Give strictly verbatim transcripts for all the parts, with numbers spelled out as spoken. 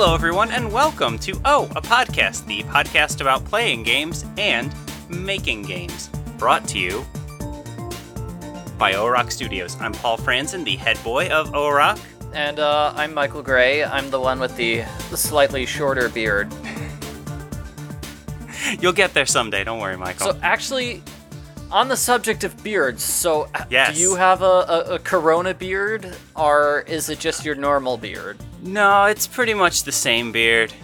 Hello, everyone, and welcome to Oh, a Podcast, the podcast about playing games and making games. Brought to you by O-Rock Studios. I'm Paul Franzen, the head boy of O-Rock. And uh, I'm Michael Gray. I'm the one with the, the slightly shorter beard. You'll get there someday, don't worry, Michael. So actually, on the subject of beards, so yes. do you have a, a, a Corona beard, or is it just your normal beard? No, it's pretty much the same beard.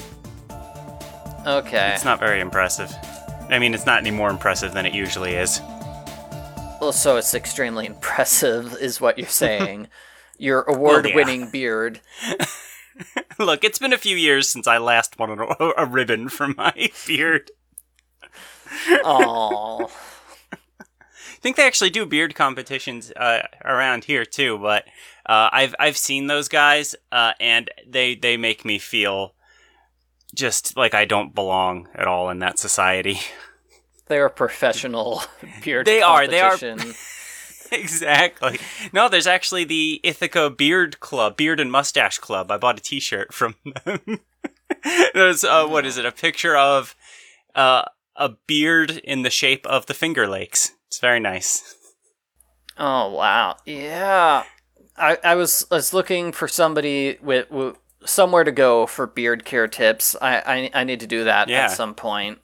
Okay. It's not very impressive. I mean, it's not any more impressive than it usually is. Well, so it's extremely impressive, is what you're saying. Your award-winning well, yeah. beard. Look, it's been a few years since I last won a, a ribbon from my beard. Aww. I think they actually do beard competitions uh, around here too, but uh, I've I've seen those guys, uh, and they they make me feel just like I don't belong at all in that society. They're a professional beard they competition. Are, they are. Exactly. No, there's actually the Ithaca Beard Club, Beard and Mustache Club. I bought a T-shirt from them. There's uh, what is it? A picture of uh, a beard in the shape of the Finger Lakes. It's very nice. Oh wow! Yeah, I I was I was looking for somebody with, with somewhere to go for beard care tips. I I, I need to do that yeah. at some point.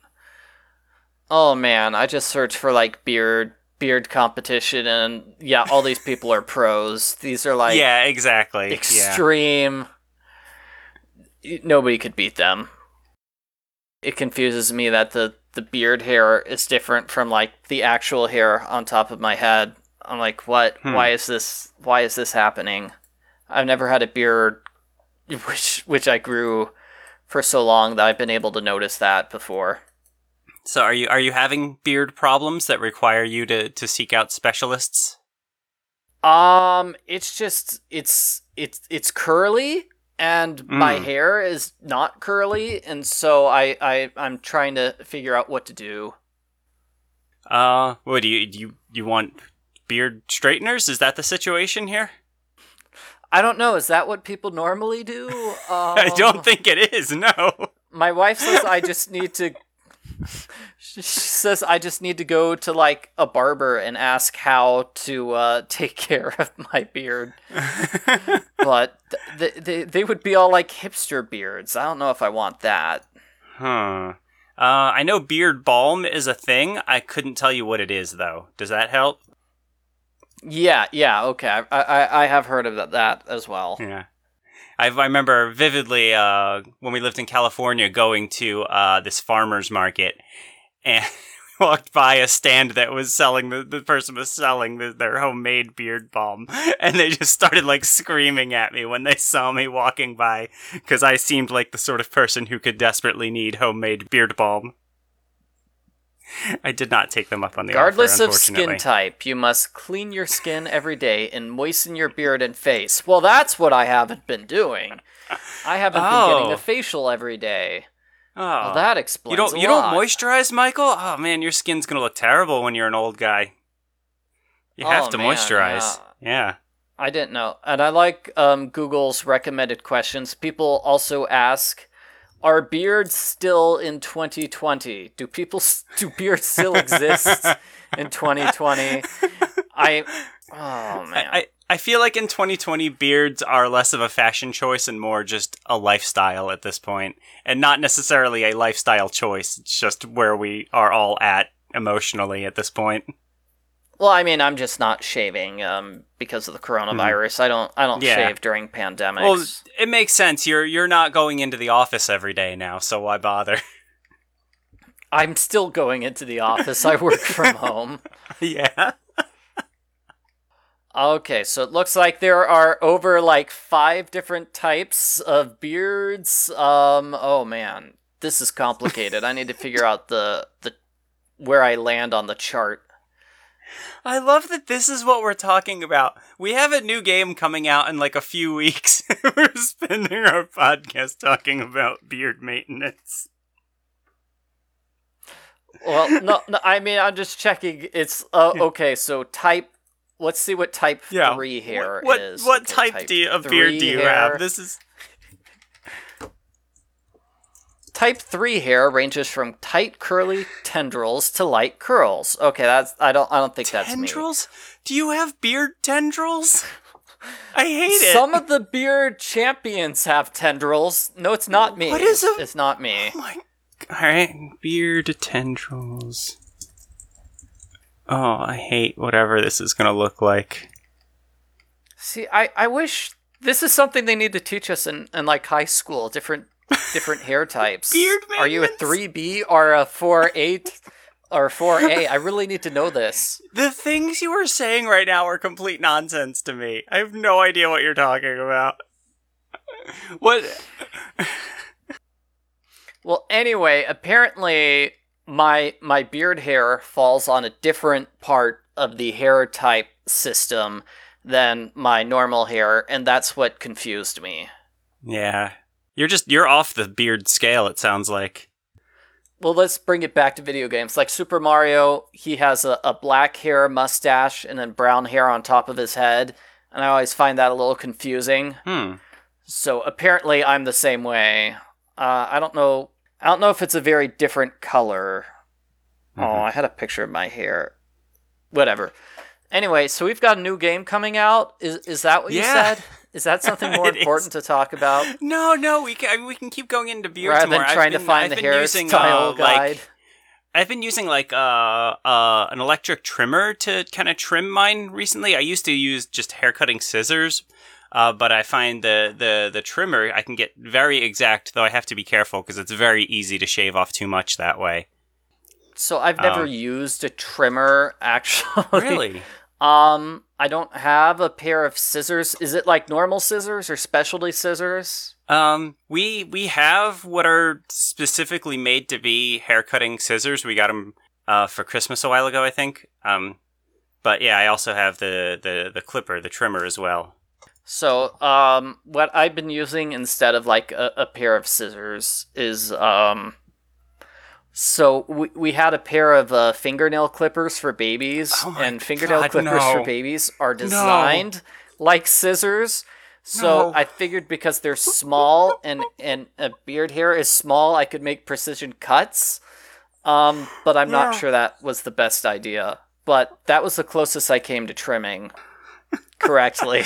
Oh man, I just searched for like beard. beard competition, and yeah, all these people are pros. These are like yeah, exactly extreme. Yeah. Nobody could beat them. It confuses me that the the beard hair is different from like the actual hair on top of my head. I'm like, what? Hmm. Why is this? Why is this happening? I've never had a beard, which which I grew for so long that I've been able to notice that before. So are you are you having beard problems that require you to, to seek out specialists? Um, it's just it's it's it's curly, and mm. my hair is not curly, and so I, I I'm trying to figure out what to do. Uh, what do you do you you want beard straighteners? Is that the situation here? I don't know. Is that what people normally do? Um, I don't think it is. No. My wife says I just need to. She says I just need to go to like a barber and ask how to uh, take care of my beard. But th- they they would be all like hipster beards. I don't know if I want that. Huh. Uh, I know beard balm is a thing. I couldn't tell you what it is though. Does that help? Yeah, yeah, okay. I I, I have heard of that, that as well. Yeah. I remember vividly uh, when we lived in California going to uh, this farmer's market, and we walked by a stand that was selling, the, the person was selling the, their homemade beard balm, and they just started like screaming at me when they saw me walking by, because I seemed like the sort of person who could desperately need homemade beard balm. I did not take them up on the Regardless offer, of skin type, you must clean your skin every day and moisten your beard and face. Well, that's what I haven't been doing. I haven't oh. been getting a facial every day. Oh, well, that explains you don't. a You lot. don't moisturize, Michael? Oh man, your skin's gonna look terrible when you're an old guy. You have oh, to man, moisturize. Yeah. yeah. I didn't know, and I like um, Google's recommended questions. People also ask. Are beards still in twenty twenty? Do people do beards still exist in twenty twenty? I oh man. I, I feel like in twenty twenty beards are less of a fashion choice and more just a lifestyle at this point, and not necessarily a lifestyle choice. It's just where we are all at emotionally at this point. Well, I mean, I'm just not shaving um, because of the coronavirus. Mm. I don't I don't yeah. shave during pandemics. Well, it makes sense. You're you're not going into the office every day now, so why bother? I'm still going into the office. I work from home. Yeah. Okay, so it looks like there are over like five different types of beards. Um, oh man, this is complicated. I need to figure out the the where I land on the chart. I love that this is what we're talking about. We have a new game coming out in like a few weeks. We're spending our podcast talking about beard maintenance. Well, no, no I mean, I'm just checking. It's, uh, okay, so type Let's see what type yeah. three hair what, is. What okay, type, type do you, of beard do you hair. have? This is... Type three hair ranges from tight curly tendrils to light curls. Okay, that's I don't I don't think that's me. Tendrils? Do you have beard tendrils? I hate it. Some of the beard champions have tendrils. No, it's not me. What is a- It's not me. Oh my... Alright, beard tendrils. Oh, I hate whatever this is gonna look like. See, I, I wish this is something they need to teach us in, in like high school. Different different hair types. Beard Are you a three B or a four eight or four A? I really need to know this. The things you are saying right now are complete nonsense to me. I have no idea what you're talking about. What? Well, anyway, apparently my my beard hair falls on a different part of the hair type system than my normal hair, and that's what confused me. Yeah. You're just, you're off the beard scale, it sounds like. Well, let's bring it back to video games. Like Super Mario, he has a, a black hair mustache and then brown hair on top of his head, and I always find that a little confusing. Hmm. So apparently I'm the same way. Uh, I don't know. I don't know if it's a very different color. Mm-hmm. Oh, I had a picture of my hair. Whatever. Anyway, so we've got a new game coming out. Is is that what you yeah. said? Is that something more important is. to talk about? No, no, we can we can keep going into beards Rather more. than trying I've been, to find I've the been using, hairstyle uh, guide. Like, I've been using like uh, uh, an electric trimmer to kind of trim mine recently. I used to use just hair cutting scissors, uh, but I find the, the, the trimmer I can get very exact, though I have to be careful because it's very easy to shave off too much that way. So I've never Um, used a trimmer, actually. Really? Um, I don't have a pair of scissors. Is it like normal scissors or specialty scissors? Um, we we have what are specifically made to be hair cutting scissors. We got them uh, for Christmas a while ago, I think. Um, but yeah, I also have the, the, the clipper, the trimmer as well. So, um, what I've been using instead of like a, a pair of scissors is, um, so we, we had a pair of uh, fingernail clippers for babies, Oh my and fingernail God, clippers no. for babies are designed like scissors. So No. I figured because they're small and, and a beard hair is small, I could make precision cuts. Um, but I'm not Yeah. sure that was the best idea. But that was the closest I came to trimming correctly.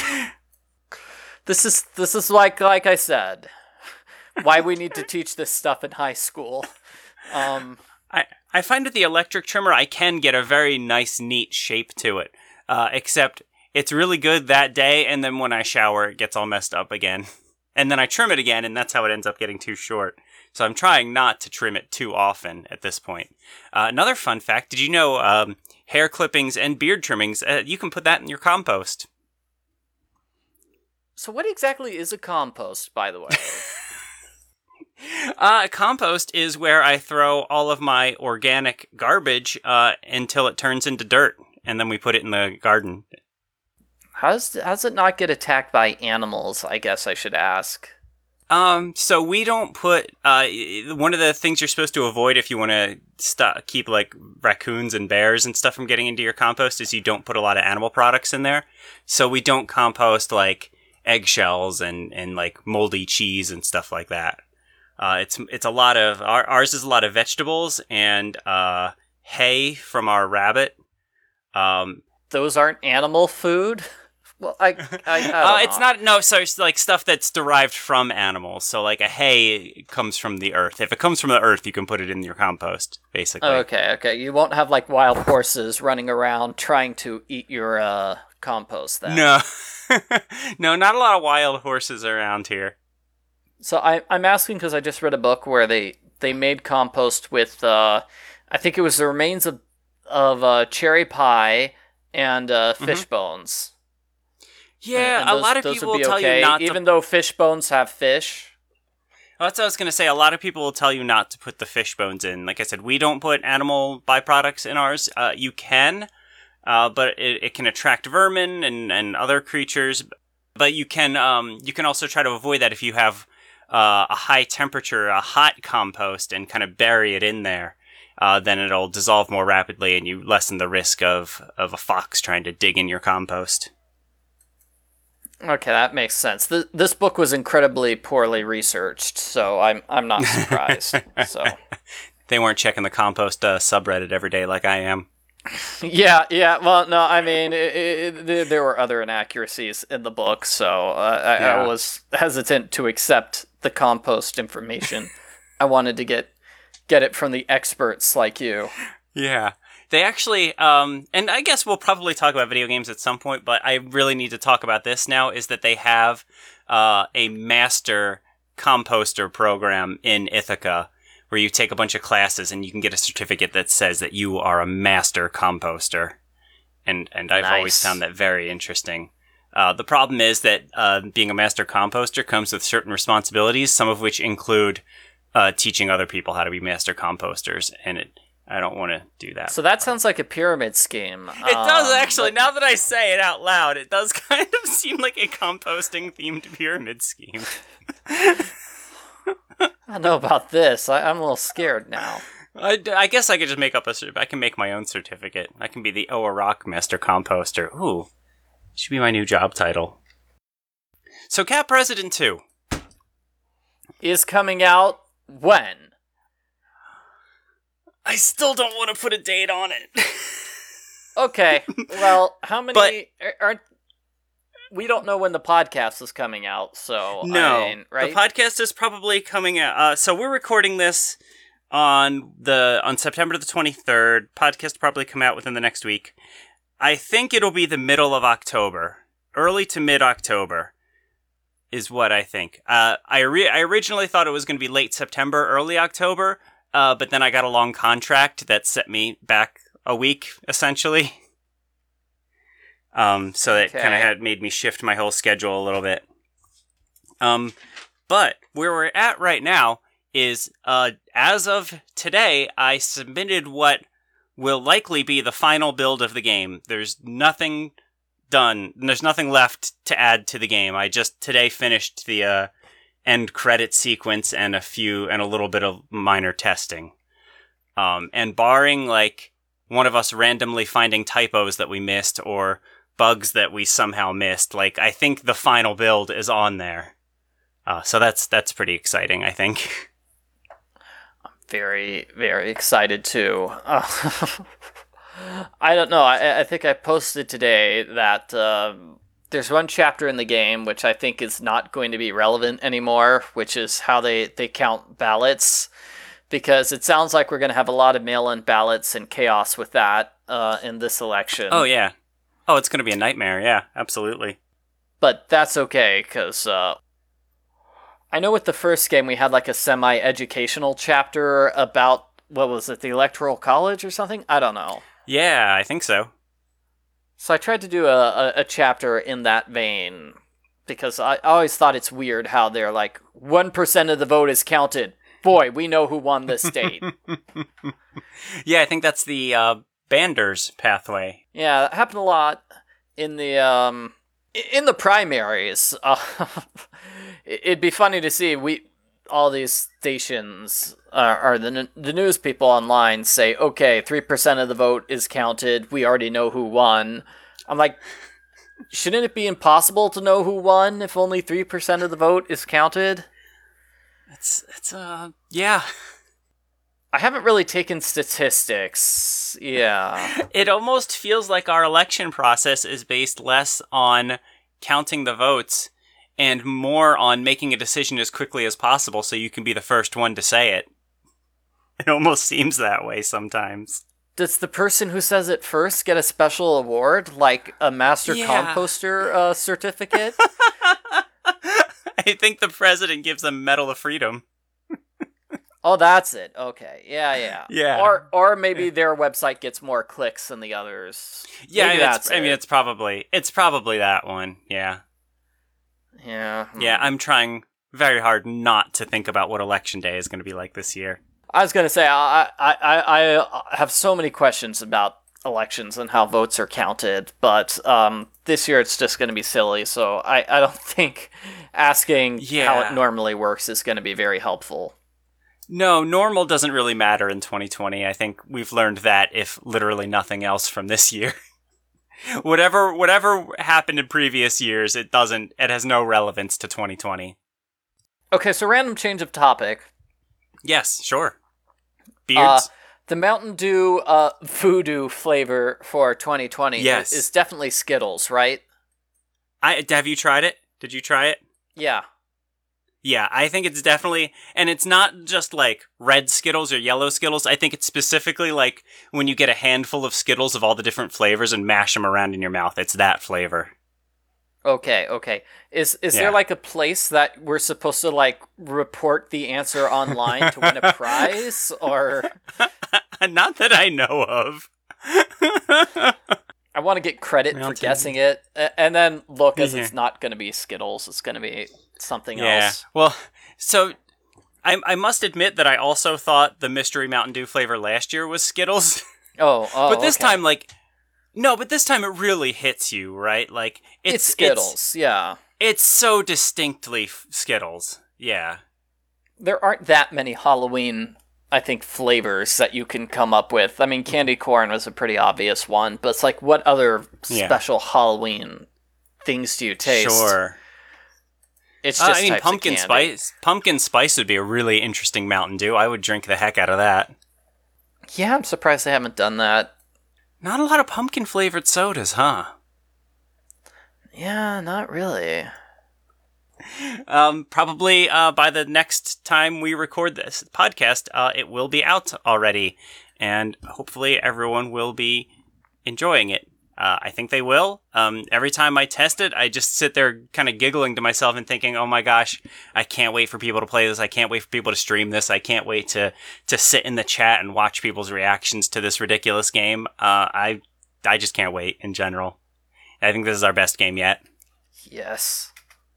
This is this is like like I said, why we need to teach this stuff in high school. Um, I, I find with the electric trimmer, I can get a very nice, neat shape to it. Uh, except it's really good that day, and then when I shower, it gets all messed up again. And then I trim it again, and that's how it ends up getting too short. So I'm trying not to trim it too often at this point. Uh, another fun fact, did you know um, hair clippings and beard trimmings, uh, you can put that in your compost. so what exactly is a compost, by the way? Uh, compost is where I throw all of my organic garbage uh, until it turns into dirt, and then we put it in the garden. How does how does it not get attacked by animals? I guess I should ask. Um, so we don't put, uh, one of the things you're supposed to avoid if you want to st- keep like raccoons and bears and stuff from getting into your compost is you don't put a lot of animal products in there. So we don't compost like eggshells and, and like moldy cheese and stuff like that. Uh, it's, it's a lot of, our, ours is a lot of vegetables and, uh, hay from our rabbit. Um, Those aren't animal food? Well, I, I, I don't uh, it's know. not, no, so it's like stuff that's derived from animals. So like a hay comes from the earth. If it comes from the earth, you can put it in your compost, basically. Okay, okay. You won't have like wild horses running around trying to eat your uh, compost then. No. No, not a lot of wild horses around here. So I, I'm asking because I just read a book where they, they made compost with, uh, I think it was the remains of, of uh, cherry pie and uh, fish Mm-hmm. bones. Yeah, And a those- lot of those people would will be tell okay, you not to... even though fish bones have fish. Well, that's what I was going to say. A lot of people will tell you not to put the fish bones in. Like I said, we don't put animal byproducts in ours. Uh, you can, uh, but it, it can attract vermin and, and other creatures. But you can um, you can also try to avoid that if you have uh, a high temperature, a hot compost, and kind of bury it in there. Uh, then it'll dissolve more rapidly, and you lessen the risk of, of a fox trying to dig in your compost. Okay, that makes sense. Th- this book was incredibly poorly researched, so I'm I'm not surprised. So They weren't checking the compost uh, subreddit every day like I am. yeah, yeah. Well, no, I mean, it, it, it, there were other inaccuracies in the book, so uh, I, Yeah. I was hesitant to accept the compost information. I wanted to get get it from the experts like you. Yeah. They actually, um, and I guess we'll probably talk about video games at some point, but I really need to talk about this now, is that they have uh, a master composter program in Ithaca where you take a bunch of classes and you can get a certificate that says that you are a master composter. And and I've Nice. always found that very interesting. Uh, the problem is that uh, being a master composter comes with certain responsibilities, some of which include uh, teaching other people how to be master composters, and it I don't want to do that. So that sounds like a pyramid scheme. It does, Um, actually. Now that I say it out loud, it does kind of seem like a composting-themed pyramid scheme. I don't know about this. I, I'm a little scared now. I, I guess I could just make up a... cer- I can make my own certificate. I can be the Oa Rock Master Composter. Ooh. Should be my new job title. So, Cat President two. Is coming out when? I still don't want to put a date on it. Okay. Well, how many But- are- aren't we don't know when the podcast is coming out, so No, I mean, right? the podcast is probably coming out. Uh, so we're recording this on the on September the twenty-third. Podcast will probably come out within the next week. I think it'll be the middle of October, early to mid October, is what I think. Uh, I re- I originally thought it was going to be late September, early October, uh, but then I got a long contract that set me back a week, essentially. Um, so it Okay. kind of had made me shift my whole schedule a little bit. Um, but where we're at right now is, uh, as of today, I submitted what will likely be the final build of the game. There's nothing done. There's nothing left to add to the game. I just today finished the, uh, end credit sequence and a few, and a little bit of minor testing. Um, and barring, like, one of us randomly finding typos that we missed or bugs that we somehow missed, like, I think the final build is on there. Uh, so that's that's pretty exciting, I think. Very, very excited too. Uh, I don't know. I, I think I posted today that um, there's one chapter in the game which I think is not going to be relevant anymore, which is how they, they count ballots. Because it sounds like we're going to have a lot of mail-in ballots and chaos with that uh, in this election. Oh, yeah. Oh, it's going to be a nightmare. Yeah, absolutely. But that's okay, because uh, I know with the first game we had like a semi-educational chapter about, what was it, the Electoral College or something? I don't know. Yeah, I think so. So I tried to do a, a, a chapter in that vein, because I always thought it's weird how they're like, one percent of the vote is counted. Boy, we know who won this state. Yeah, I think that's the uh, Banders pathway. Yeah, that happened a lot in the um i- in the primaries. Uh, it'd be funny to see we all these stations uh, or the n- the news people online say, okay, three percent of the vote is counted. We already know who won. I'm like, shouldn't it be impossible to know who won if only three percent of the vote is counted? It's, it's, uh, yeah. I haven't really taken statistics. Yeah. It almost feels like our election process is based less on counting the votes and more on making a decision as quickly as possible so you can be the first one to say it. It almost seems that way sometimes. Does the person who says it first get a special award, like a master Yeah. composter uh, certificate? I think the president gives them Medal of Freedom. Oh, that's it. Okay, yeah, yeah, Yeah. Or, or maybe their website gets more clicks than the others. Yeah, Maybe that's, that's I mean, it. it's probably, it's probably that one. Yeah. Yeah, hmm. Yeah, I'm trying very hard not to think about what election day is going to be like this year. I was gonna say I, I, I, I have so many questions about elections and how votes are counted, but um, this year it's just gonna be silly. So I, I don't think asking how Yeah. it normally works is gonna be very helpful. No, normal doesn't really matter in twenty twenty. I think we've learned that, if literally nothing else, from this year. whatever whatever happened in previous years, it doesn't. It has no relevance to twenty twenty. Okay, so random change of topic. Yes, sure. Uh, Beards. the Mountain Dew uh, voodoo flavor for twenty twenty Yes. is definitely Skittles, right? I have you tried it? Did you try it? Yeah. Yeah, I think it's definitely, and it's not just like red Skittles or yellow Skittles. I think it's specifically like when you get a handful of Skittles of all the different flavors and mash them around in your mouth. It's that flavor. Okay, okay. Is is Yeah. there like a place that we're supposed to like report the answer online to win a prize, or Not that I know of. I want to get credit Mountain for guessing it, a- and then look as Yeah. it's not going to be Skittles. It's going to be something Yeah. else. Well, so I I must admit that I also thought the mystery Mountain Dew flavor last year was Skittles. Oh, oh. But this okay. time, like, no, but this time it really hits you, right? Like, it's, it's Skittles. yeah, It's, it's so distinctly f- Skittles. Yeah. there aren't that many Halloween, I think, flavors that you can come up with. I mean, candy corn was a pretty obvious one, but it's like, what other Yeah. special Halloween things do you taste? Sure. It's Uh, just I mean, types of pumpkin candy. spice. Pumpkin spice would be a really interesting Mountain Dew. I would drink the heck out of that. Yeah, I'm surprised they haven't done that. Not a lot of pumpkin flavored sodas, huh? Yeah, not really. Um, probably uh, by the next time we record this podcast, uh, it will be out already, and hopefully everyone will be enjoying it. Uh, I think they will. Um, every time I test it, I just sit there kind of giggling to myself and thinking, "Oh my gosh, I can't wait for people to play this. I can't wait for people to stream this. I can't wait to to sit in the chat and watch people's reactions to this ridiculous game." Uh, I I just can't wait in general. I think this is our best game yet. Yes.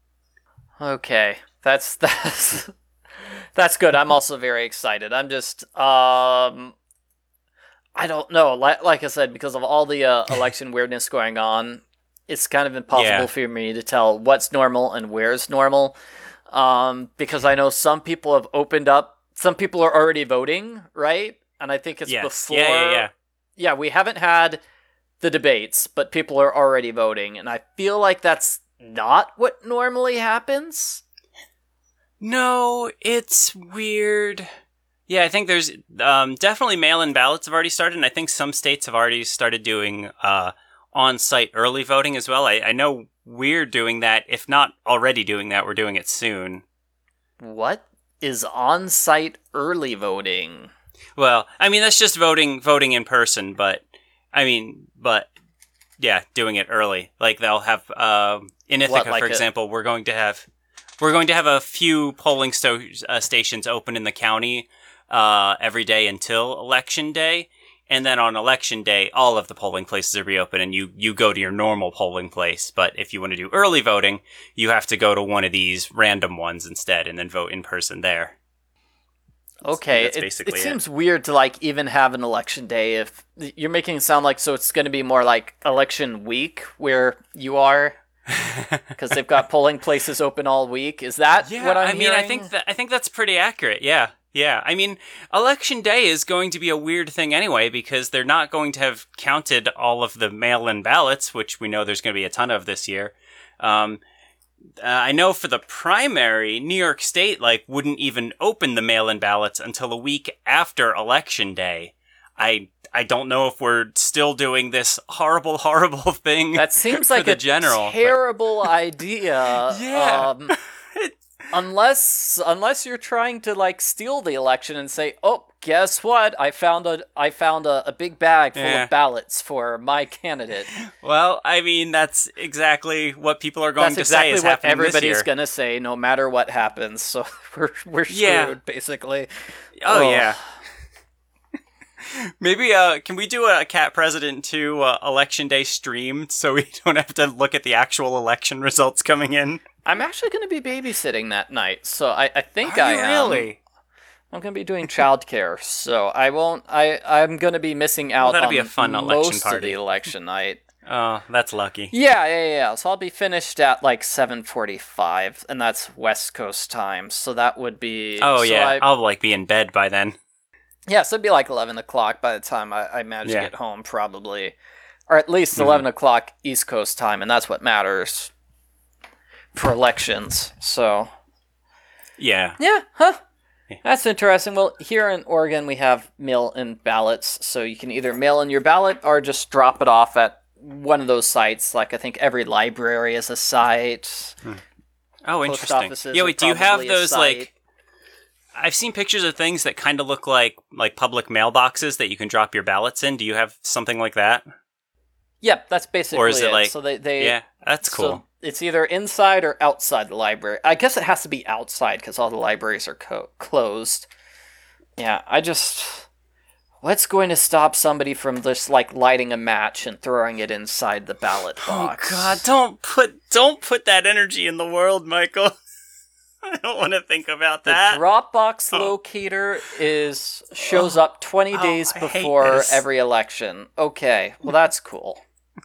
Okay, that's that's that's good. I'm also very excited. I'm just um, I don't know. Like like I said, because of all the uh, election weirdness going on, it's kind of impossible Yeah. for me to tell what's normal and where's normal. Um, because I know some people have opened up. Some people are already voting, right? And I think it's Yes. before. Yeah, yeah, yeah. Yeah, we haven't had the debates, but people are already voting, and I feel like that's not what normally happens. No, it's weird. Yeah, I think there's um, definitely mail-in ballots have already started, and I think some states have already started doing uh, on-site early voting as well. I, I know we're doing that. If not already doing that, we're doing it soon. What is on-site early voting? Well, I mean, that's just voting voting in person, but, I mean, but, yeah, doing it early. Like, they'll have, uh, in Ithaca, What, like for a- example, we're going to have, we're going to have a few polling sto- uh, stations open in the county uh, every day until election day. And then on election day, all of the polling places are reopened and you, you go to your normal polling place. But if you want to do early voting, you have to go to one of these random ones instead and then vote in person there. Okay, That's it, basically it it. seems weird to like even have an election day if you're making it sound like so it's going to be more like election week where you are because they've got polling places open all week. Is that Yeah, what I'm I mean, I hearing? think that I think that's pretty accurate. Yeah, yeah. I mean, election day is going to be a weird thing anyway because they're not going to have counted all of the mail-in ballots, which we know there's going to be a ton of this year. Um, uh, I know for the primary, New York State like wouldn't even open the mail-in ballots until a week after election day. I I don't know if we're still doing this horrible, horrible thing. That seems for like the a general, but- terrible idea. Yeah. Um, unless unless you're trying to like steal the election and say, "Oh, guess what? I found a I found a, a big bag full Yeah. of ballots for my candidate." Well, I mean, that's exactly what people are going That's to exactly say is what happening everybody's this year. gonna say, no matter what happens. So we're we're screwed, Yeah. basically. Oh, Ugh. yeah. Maybe, uh, can we do a Cat President two uh, election day stream so we don't have to look at the actual election results coming in? I'm actually gonna be babysitting that night, so I, I think Are I you am. really? I'm gonna be doing childcare, so I won't. I I'm gonna be missing out that'll on be a fun election most party. of the election night. Oh, that's lucky. Yeah, yeah, yeah. So I'll be finished at like seven forty-five, and that's West Coast time. So that would be. Oh, so yeah. I, I'll, like, be in bed by then. yeah, so it'd be like eleven o'clock by the time I, I manage Yeah. to get home, probably. or at least Mhm. eleven o'clock East Coast time, and that's what matters for elections. So, Yeah. yeah, huh? Yeah. That's interesting. Well, here in Oregon, we have mail-in ballots, so you can either mail in your ballot or just drop it off at one of those sites. Like, I think every library is a site. Oh, Post interesting. offices Yeah, are wait, do you have probably a those, site. like... I've seen pictures of things that kind of look like like public mailboxes that you can drop your ballots in. Do you have something like that? Yep, that's basically Or is it like... So they, they yeah, that's cool. So it's either inside or outside the library. I guess it has to be outside because all the libraries are co- closed. Yeah, I just... What's going to stop somebody from just, like, lighting a match and throwing it inside the ballot box? Oh, God, don't put, don't put that energy in the world, Michael. I don't want to think about The that. Dropbox Oh. locator is shows up twenty Oh, days I hate before this. every election. Okay, well, that's cool.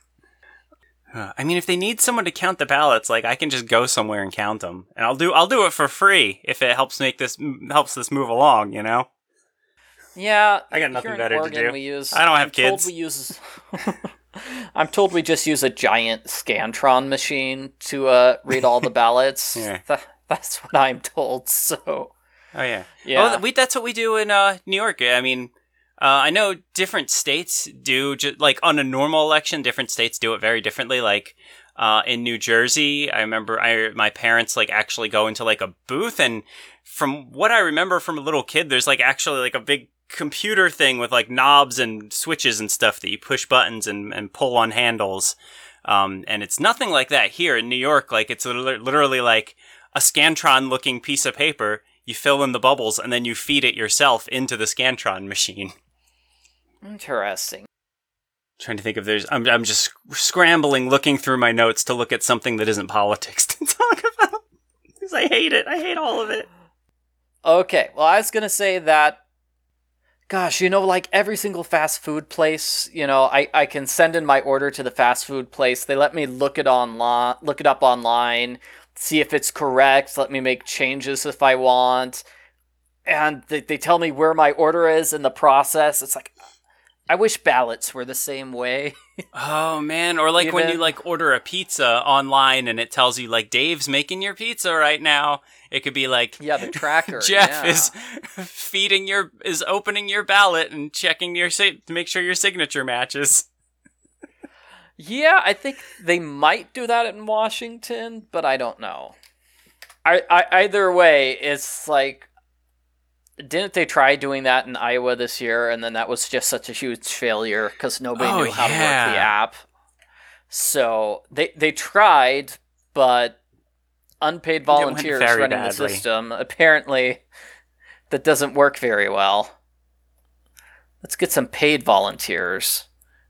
Uh, I mean, if they need someone to count the ballots, like I can just go somewhere and count them, and I'll do I'll do it for free if it helps make this helps this move along. You know, Yeah, I got nothing here in better to Oregon, do. We use, I don't have I'm told kids. We use. I'm told we just use a giant Scantron machine to uh, read all the ballots. Yeah. Th- that's what I'm told. So oh yeah, yeah, Oh, we that's what we do in uh, New York. I mean, uh, I know different states do just like on a normal election. Different states do it very differently. Like uh, in New Jersey, I remember I my parents like actually go into like a booth, and from what I remember from a little kid, there's like actually like a big computer thing with like knobs and switches and stuff that you push buttons and, and pull on handles. Um, and it's nothing like that here in New York. Like it's li- literally like a Scantron looking piece of paper. You fill in the bubbles and then you feed it yourself into the Scantron machine. interesting. Trying to think if there's, I'm, I'm just scrambling looking through my notes to look at something that isn't politics to talk about. Because I hate it. I hate all of it. Okay, well, I was gonna say that. Gosh, you know, like every single fast food place, you know, I, I can send in my order to the fast food place. They let me look it online, look it up online, see if it's correct, let me make changes if I want. And they, they tell me where my order is in the process. It's like, I wish ballots were the same way. Oh man, or like when Even- you like order a pizza online and it tells you like Dave's making your pizza right now. It could be like Yeah, the tracker. Jeff yeah. is feeding your is opening your ballot and checking your si- to make sure your signature matches. Yeah, I think they might do that in Washington, but I don't know. I, I either way, it's like, didn't they try doing that in Iowa this year, and then that was just such a huge failure because nobody Oh, knew how to yeah. work the app. So they they tried, but unpaid went volunteers very running badly. the system, apparently that doesn't work very well. Let's get some paid volunteers.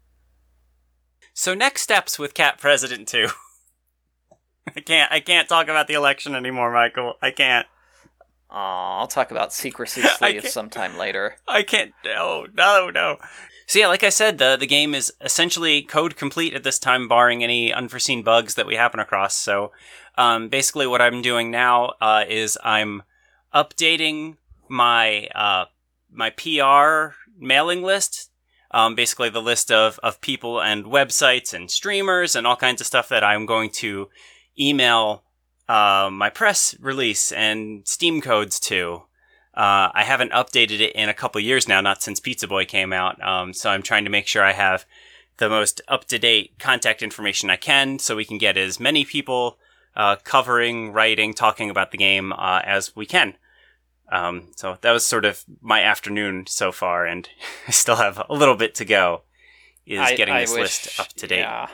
So next steps with Cat President two. I can't I can't talk about the election anymore, Michael. I can't. Aw, I'll talk about Secrecy I Sleeve can't- sometime later. I can't. No, no, no. So yeah, like I said, the the game is essentially code complete at this time, barring any unforeseen bugs that we happen across. So, um, basically, what I'm doing now uh, is I'm updating my uh, my P R mailing list. Um, basically, the list of of people and websites and streamers and all kinds of stuff that I'm going to email uh, my press release and Steam codes to. Uh, I haven't updated it in a couple years now, not since Pizza Boy came out. Um, so I'm trying to make sure I have the most up-to-date contact information I can so we can get as many people uh, covering, writing, talking about the game uh, as we can. Um, so that was sort of my afternoon so far, and I still have a little bit to go, is I- getting I this wish- list up to date. Yeah.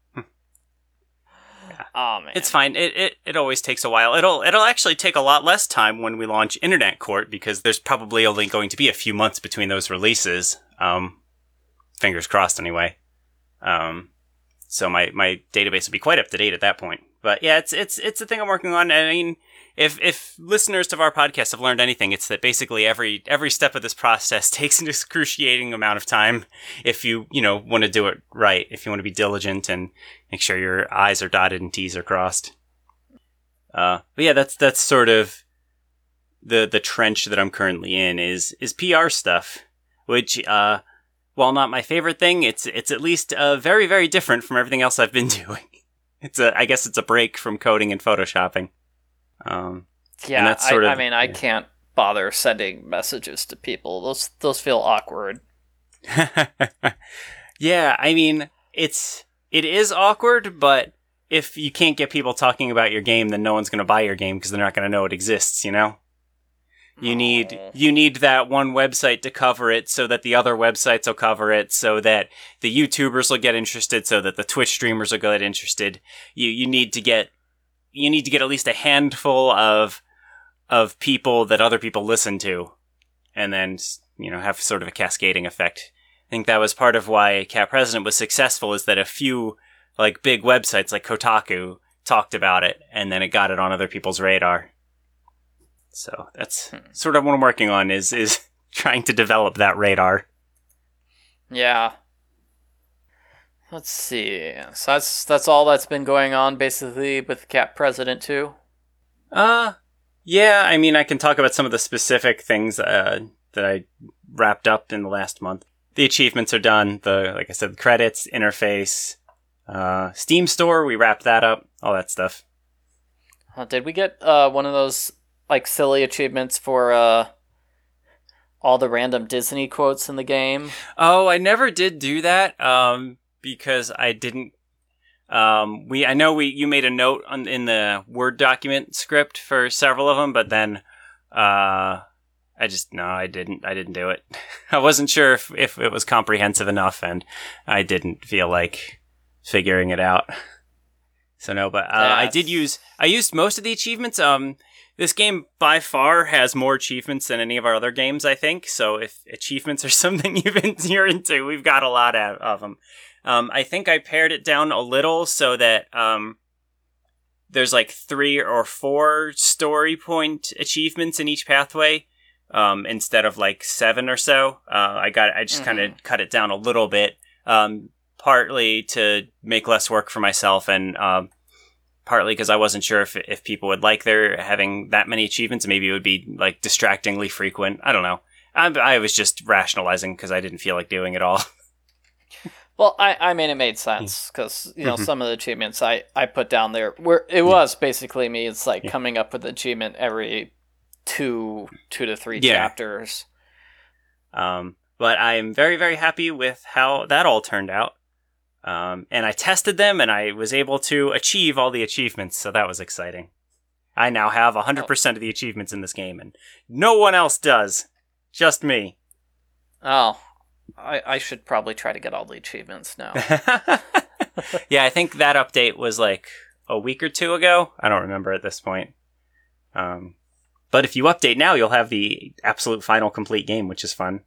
Oh man, It's fine. It, it it always takes a while. It'll it'll actually take a lot less time when we launch Internet Court because there's probably only going to be a few months between those releases. Um, fingers crossed, anyway. Um, so my, my database will be quite up to date at that point. But yeah, it's it's it's a thing I'm working on. I mean, if if listeners of our podcast have learned anything, it's that basically every every step of this process takes an excruciating amount of time. If you you know want to do it right, if you want to be diligent and make sure your I's are dotted and T's are crossed. Uh, but yeah, that's that's sort of the the trench that I'm currently in is is P R stuff, which uh while not my favorite thing, it's it's at least uh, very, very different from everything else I've been doing. It's a, I guess it's a break from coding and photoshopping. Um, yeah, and that's sort I, of, I mean, I yeah. can't bother sending messages to people. Those those feel awkward. Yeah, I mean, it's it is awkward, but if you can't get people talking about your game, then no one's going to buy your game because they're not going to know it exists, you know? You Aww. need you need that one website to cover it so that the other websites will cover it, so that the YouTubers will get interested, so that the Twitch streamers will get interested. You you need to get you need to get at least a handful of of people that other people listen to, and then, you know, have sort of a cascading effect. I think that was part of why Cat President was successful, is that a few like big websites like Kotaku talked about it, and then it got it on other people's radar. So that's hmm. sort of what I'm working on, is is trying to develop that radar. Yeah. Let's see. So that's that's all that's been going on basically with Cat President two. Uh yeah, I mean, I can talk about some of the specific things uh, that I wrapped up in the last month. The achievements are done. The like I said, the credits, interface, uh, Steam store, we wrapped that up. All that stuff. Uh, did we get uh, one of those like silly achievements for uh, all the random Disney quotes in the game? Oh, I never did do that um, because I didn't. Um, we I know we you made a note on, in the Word document script for several of them, but then. Uh, I just, no, I didn't, I didn't do it. I wasn't sure if, if it was comprehensive enough, and I didn't feel like figuring it out. So no, but, uh, I did use, I used most of the achievements. Um, this game by far has more achievements than any of our other games, I think. So if achievements are something you've been, you're into, we've got a lot of them. Um, I think I pared it down a little so that, um, there's like three or four story point achievements in each pathway. Um, instead of like seven or so, uh, I got, I just mm-hmm. kind of cut it down a little bit, um, partly to make less work for myself, and, um, partly because I wasn't sure if, if people would like their having that many achievements. Maybe it would be like distractingly frequent. I don't know. I, I was just rationalizing because I didn't feel like doing it all. Well, I, I mean, it made sense because, you know, mm-hmm. some of the achievements I, I put down there were, it was yeah. basically me. It's like yeah. coming up with an achievement every two two to three yeah. chapters. Um, but I'm very, very happy with how that all turned out. Um, and I tested them, and I was able to achieve all the achievements, so that was exciting. I now have one hundred percent oh. of the achievements in this game, and no one else does. Just me. Oh, I, I should probably try to get all the achievements now. Yeah, I think that update was like a week or two ago. I don't remember at this point. Um... But if you update now, you'll have the absolute final complete game, which is fun.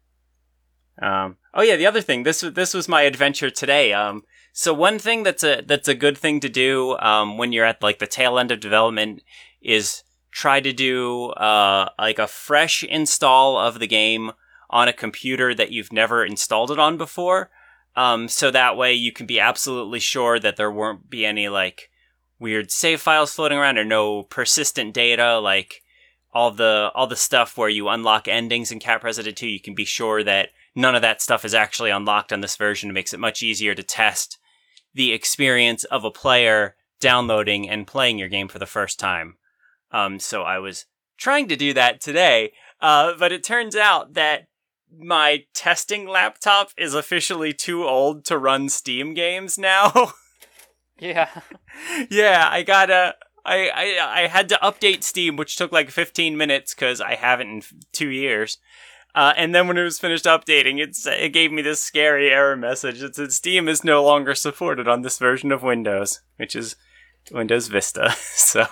Um, oh yeah, the other thing, this this was my adventure today. Um, so one thing that's a that's a good thing to do um, when you're at like the tail end of development is try to do uh, like a fresh install of the game on a computer that you've never installed it on before. Um, so that way you can be absolutely sure that there won't be any like weird save files floating around, or no persistent data, like all the all the stuff where you unlock endings in Cat President two. You can be sure that none of that stuff is actually unlocked on this version. It makes it much easier to test the experience of a player downloading and playing your game for the first time. Um, so I was trying to do that today, uh, but it turns out that my testing laptop is officially too old to run Steam games now. Yeah. Yeah, I gotta... I, I I had to update Steam, which took like fifteen minutes because I haven't in two years. Uh, and then when it was finished updating, it's, it gave me this scary error message. It said Steam is no longer supported on this version of Windows, which is Windows Vista. So,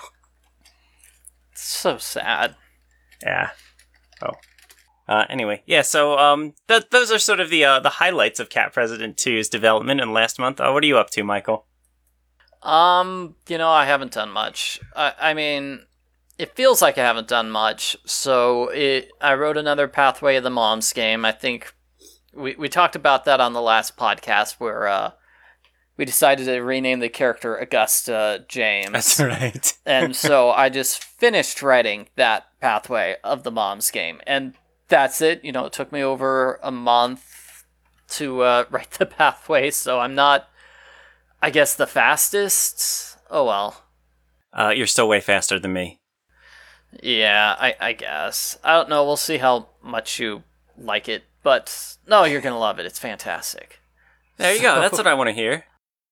so sad. Yeah. Oh. Uh, anyway, yeah. So um, th- those are sort of the uh, the highlights of Cat President two's development in the last month. Uh, what are you up to, Michael? Um, you know, I haven't done much. I, I mean, it feels like I haven't done much. So it, I wrote another Pathway of the Moms game. I think we we talked about that on the last podcast where uh, we decided to rename the character Augusta James. That's right. And so I just finished writing that Pathway of the Moms game. And that's it. You know, it took me over a month to uh, write the pathway, so I'm not, I guess, the fastest. Oh well. Uh, you're still way faster than me. Yeah, I, I guess. I don't know. We'll see how much you like it. But no, you're going to love it. It's fantastic. There you so, go. That's what I want to hear.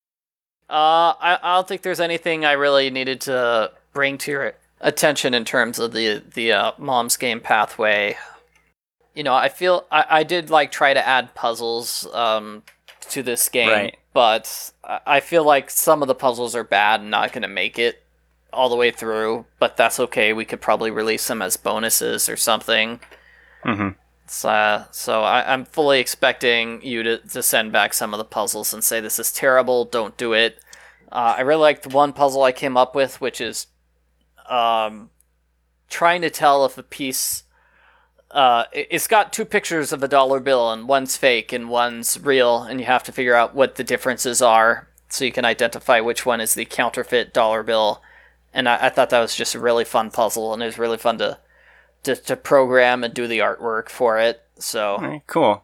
Uh, I, I don't think there's anything I really needed to bring to your attention in terms of the, the uh, Mom's Game pathway. You know, I feel I, I did like try to add puzzles um, to this game. Right. But I feel like some of the puzzles are bad and not going to make it all the way through, but that's okay. We could probably release them as bonuses or something. Mm-hmm. So, uh, so I, I'm fully expecting you to, to send back some of the puzzles and say, this is terrible, don't do it. Uh, I really like the one puzzle I came up with, which is um, trying to tell if a piece... Uh, it's got two pictures of a dollar bill, and one's fake and one's real, and you have to figure out what the differences are so you can identify which one is the counterfeit dollar bill. And I, I thought that was just a really fun puzzle, and it was really fun to to, to program and do the artwork for it. So right, cool.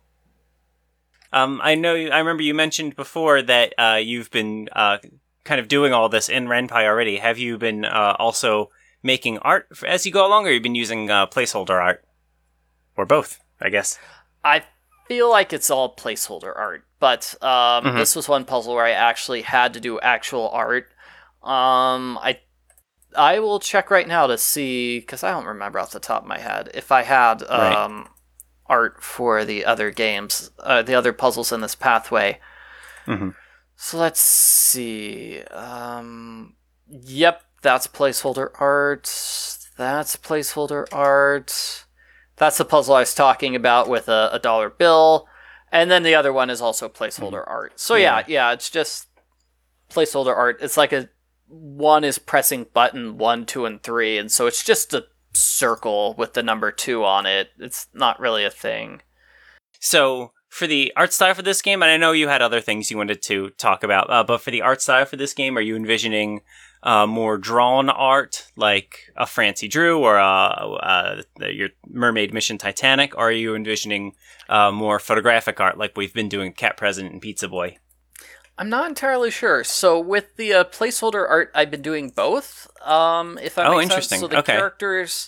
Um, I know. You, I remember you mentioned before that uh, you've been uh, kind of doing all this in Ren'Py already. Have you been uh, also making art as you go along, or have you been using uh, placeholder art, or both? I guess. I feel like it's all placeholder art, but um, mm-hmm. this was one puzzle where I actually had to do actual art. Um, I. I will check right now to see, because I don't remember off the top of my head, if I had um, right. art for the other games, uh, the other puzzles in this pathway. Mm-hmm. So let's see. Um, yep, that's placeholder art. That's placeholder art. That's the puzzle I was talking about with a, a dollar bill. And then the other one is also placeholder mm-hmm. art. So yeah, yeah, yeah, it's just placeholder art. It's like a one is pressing button one, two, and three, and so it's just a circle with the number two on it. It's not really a thing. So for the art style for this game, and I know you had other things you wanted to talk about, uh, but for the art style for this game, are you envisioning uh, more drawn art, like a Francie Drew or uh, uh, your Mermaid Mission Titanic, or are you envisioning uh, more photographic art, like we've been doing Cat President and Pizza Boy? I'm not entirely sure. So with the uh, placeholder art, I've been doing both. Um, if that oh, makes interesting. sense. So the okay. characters.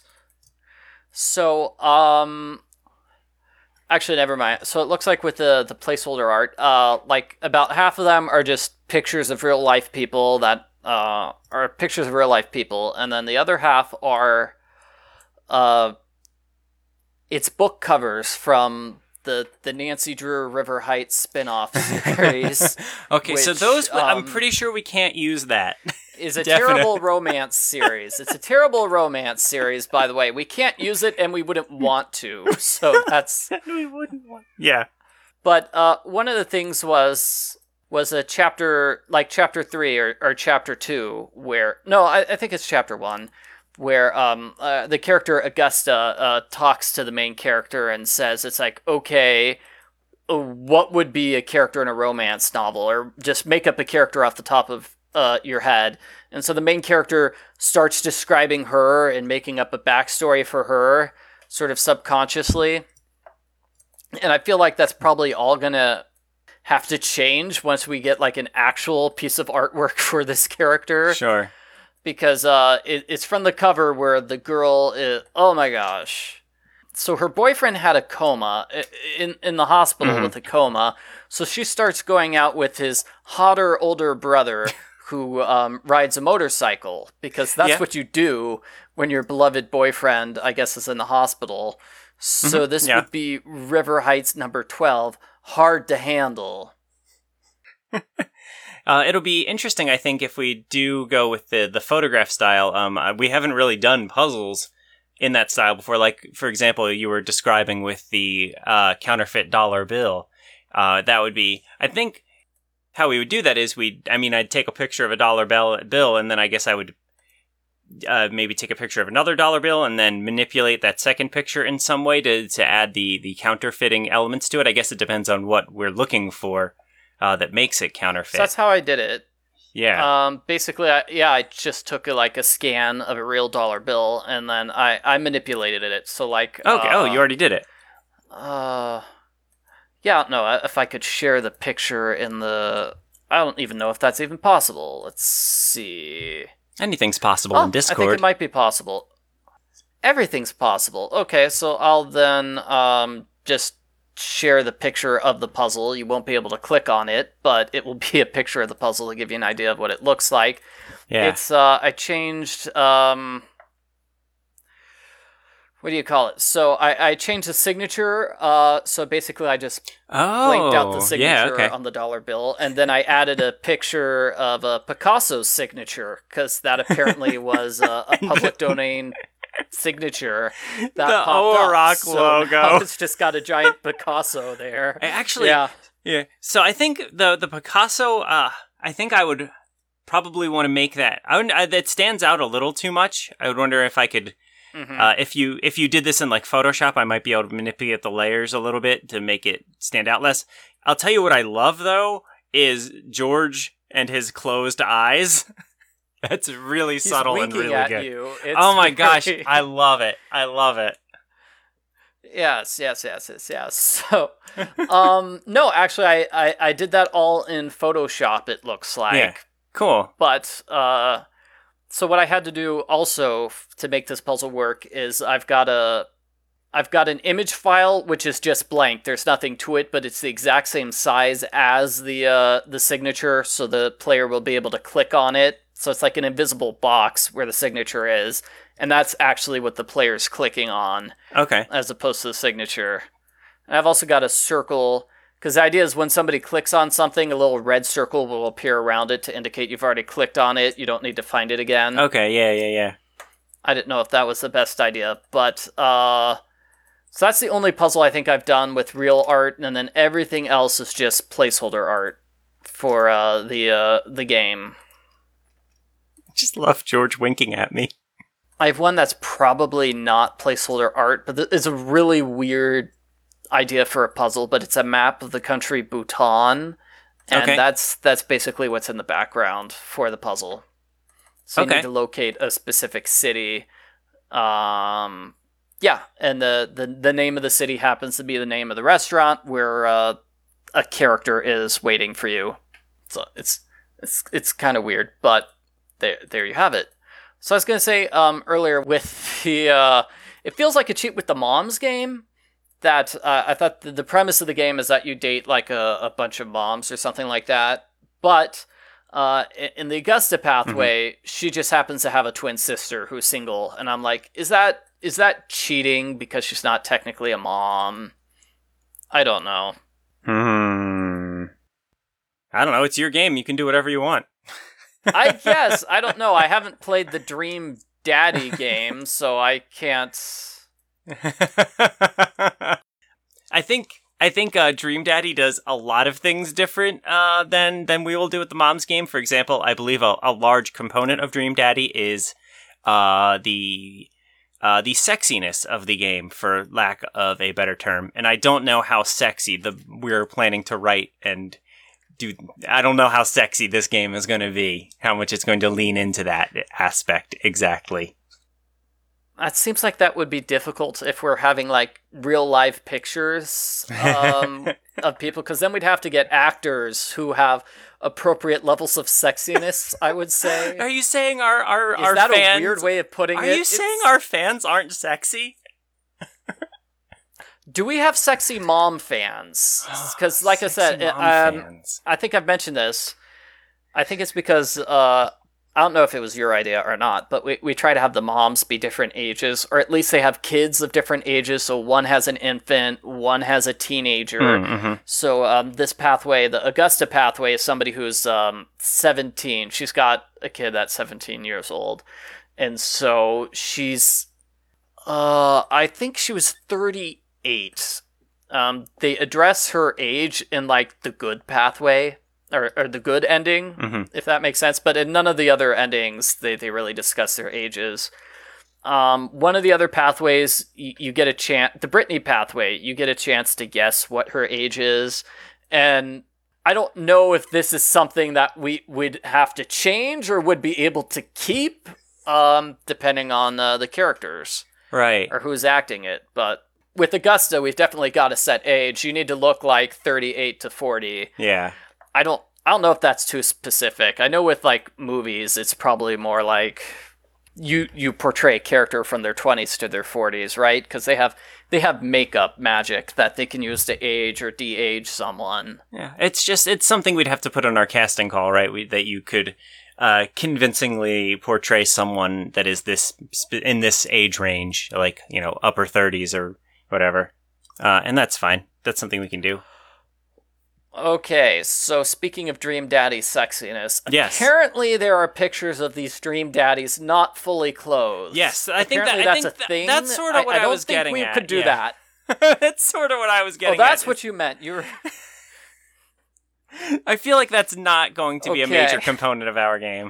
So um, actually, never mind. So it looks like with the the placeholder art, uh, like about half of them are just pictures of real life people that uh are pictures of real life people, and then the other half are uh, it's book covers from the the Nancy Drew River Heights spin-off series. okay, which, so those, um, I'm pretty sure we can't use that. Is a terrible romance series. It's a terrible romance series, by the way. We can't use it, and we wouldn't want to. So that's we wouldn't want. Yeah. But uh, one of the things was was a chapter like chapter three or, or chapter two where no, I, I think it's chapter one. Where um uh, the character Augusta uh, talks to the main character and says, it's like, okay, what would be a character in a romance novel? Or just make up a character off the top of uh, your head. And so the main character starts describing her and making up a backstory for her, sort of subconsciously. And I feel like that's probably all gonna have to change once we get like an actual piece of artwork for this character. Sure. Because uh, it, it's from the cover where the girl is... Oh my gosh. So her boyfriend had a coma, in, in the hospital mm-hmm. with a coma. So she starts going out with his hotter older brother who um, rides a motorcycle. Because that's yeah. what you do when your beloved boyfriend, I guess, is in the hospital. So mm-hmm. this yeah. would be River Heights number twelve, Hard to Handle. Uh, it'll be interesting, I think, if we do go with the, the photograph style. Um, we haven't really done puzzles in that style before. Like, for example, you were describing with the uh, counterfeit dollar bill. Uh, that would be, I think, how we would do that is we. I mean, I'd take a picture of a dollar bill, bill, and then I guess I would uh, maybe take a picture of another dollar bill, and then manipulate that second picture in some way to to add the the counterfeiting elements to it. I guess it depends on what we're looking for. Uh, that makes it counterfeit. So that's how I did it. Yeah. Um. Basically, I, yeah, I just took a, like a scan of a real dollar bill, and then I, I manipulated it. So like. Okay. Uh, oh, you already did it. Uh. Yeah, no, I- if I could share the picture in the... I don't even know if that's even possible. Let's see. Anything's possible Oh, in Discord. I think it might be possible. Everything's possible. Okay, so I'll then um, just share the picture of the puzzle. You won't be able to click on it, but it will be a picture of the puzzle to give you an idea of what it looks like. Yeah. It's, uh, I changed, um, what do you call it? So I, I changed the signature, uh, so basically I just oh, blanked out the signature yeah, okay. on the dollar bill, and then I added a picture of a Picasso's signature, because that apparently was a, a public domain signature that the popped Oarock up. So logo. now it's just got a giant Picasso there. Actually, yeah. yeah. So I think the the Picasso, uh, I think I would probably want to make that. I would, I, that stands out a little too much. I would wonder if I could, Mm-hmm. uh, if you if you did this in like Photoshop, I might be able to manipulate the layers a little bit to make it stand out less. I'll tell you what I love though is George and his closed eyes. That's really He's subtle and winking really at good. you. It's Oh my very... gosh, I love it. I love it. Yes, yes, yes, yes, yes. So, um, no, actually, I, I, I did that all in Photoshop, it looks like. Yeah, cool. But, uh, so what I had to do also f- to make this puzzle work is I've got a, I've got an image file which is just blank. There's nothing to it, but it's the exact same size as the, uh, the signature, so the player will be able to click on it. So it's like an invisible box where the signature is, and that's actually what the player's clicking on. Okay. As opposed to the signature. And I've also got a circle, because the idea is when somebody clicks on something, a little red circle will appear around it to indicate you've already clicked on it. You don't need to find it again. Okay, yeah, yeah, yeah. I didn't know if that was the best idea, but, uh... so that's the only puzzle I think I've done with real art, and then everything else is just placeholder art for, uh, the, uh, the game. I just love George winking at me. I have one that's probably not placeholder art, but it's a really weird idea for a puzzle, but it's a map of the country Bhutan, and okay. that's that's basically what's in the background for the puzzle. So you okay. need to locate a specific city. Um, yeah, and the, the, the name of the city happens to be the name of the restaurant where uh, a character is waiting for you. So it's it's it's kind of weird, but there there you have it. So I was going to say um, earlier with the, uh, it feels like a cheat with the Moms game, that uh, I thought the, the premise of the game is that you date like a, a bunch of moms or something like that. But uh, in the Augusta pathway, mm-hmm. she just happens to have a twin sister who's single. And I'm like, is that is that cheating because she's not technically a mom? I don't know. Hmm. I don't know. It's your game. You can do whatever you want. I guess. I don't know. I haven't played the Dream Daddy game, so I can't... I think I think uh, Dream Daddy does a lot of things different uh, than than we will do with the Moms game. For example, I believe a, a large component of Dream Daddy is uh, the uh, the sexiness of the game, for lack of a better term. And I don't know how sexy the we're planning to write and do. I don't know how sexy this game is going to be. How much it's going to lean into that aspect exactly. It seems like that would be difficult if we're having, like, real live pictures um, of people, because then we'd have to get actors who have appropriate levels of sexiness, I would say. Are you saying our, our, Is our that fans... a weird way of putting Are it? Are you It's... saying our fans aren't sexy? Do we have sexy mom fans? Because, like I said, um, I think I've mentioned this. I think it's because... Uh, I don't know if it was your idea or not, but we, we try to have the moms be different ages, or at least they have kids of different ages. So one has an infant, one has a teenager. Mm-hmm. So um, this pathway, the Augusta pathway, is somebody who's um, seventeen. She's got a kid that's seventeen years old. And so she's, uh, I think she was thirty-eight. Um, they address her age in like the good pathway. Or, or the good ending, mm-hmm. if that makes sense. But in none of the other endings, they, they really discuss their ages. Um, one of the other pathways, you, you get a chance... The Brittany pathway, you get a chance to guess what her age is. And I don't know if this is something that we would have to change or would be able to keep, um, depending on uh, the characters. Right. Or who's acting it. But with Augusta, we've definitely got a set age. You need to look like thirty-eight to forty. Yeah. I don't I don't know if that's too specific. I know with like movies, it's probably more like you you portray a character from their twenties to their forties, right? Because they have they have makeup magic that they can use to age or de-age someone. Yeah, it's just it's something we'd have to put on our casting call, right? We, that you could uh, convincingly portray someone that is this in this age range, like, you know, upper thirties or whatever, uh, and that's fine. That's something we can do. Okay, so speaking of Dream Daddy sexiness, yes. apparently there are pictures of these Dream Daddies not fully clothed. Yes, I think apparently that, I that's think a thing. That's sort of what I, I, I was getting we at. could do yeah. that. That's sort of what I was getting oh, that's at. what you meant. You were... I feel like that's not going to be okay. a major component of our game.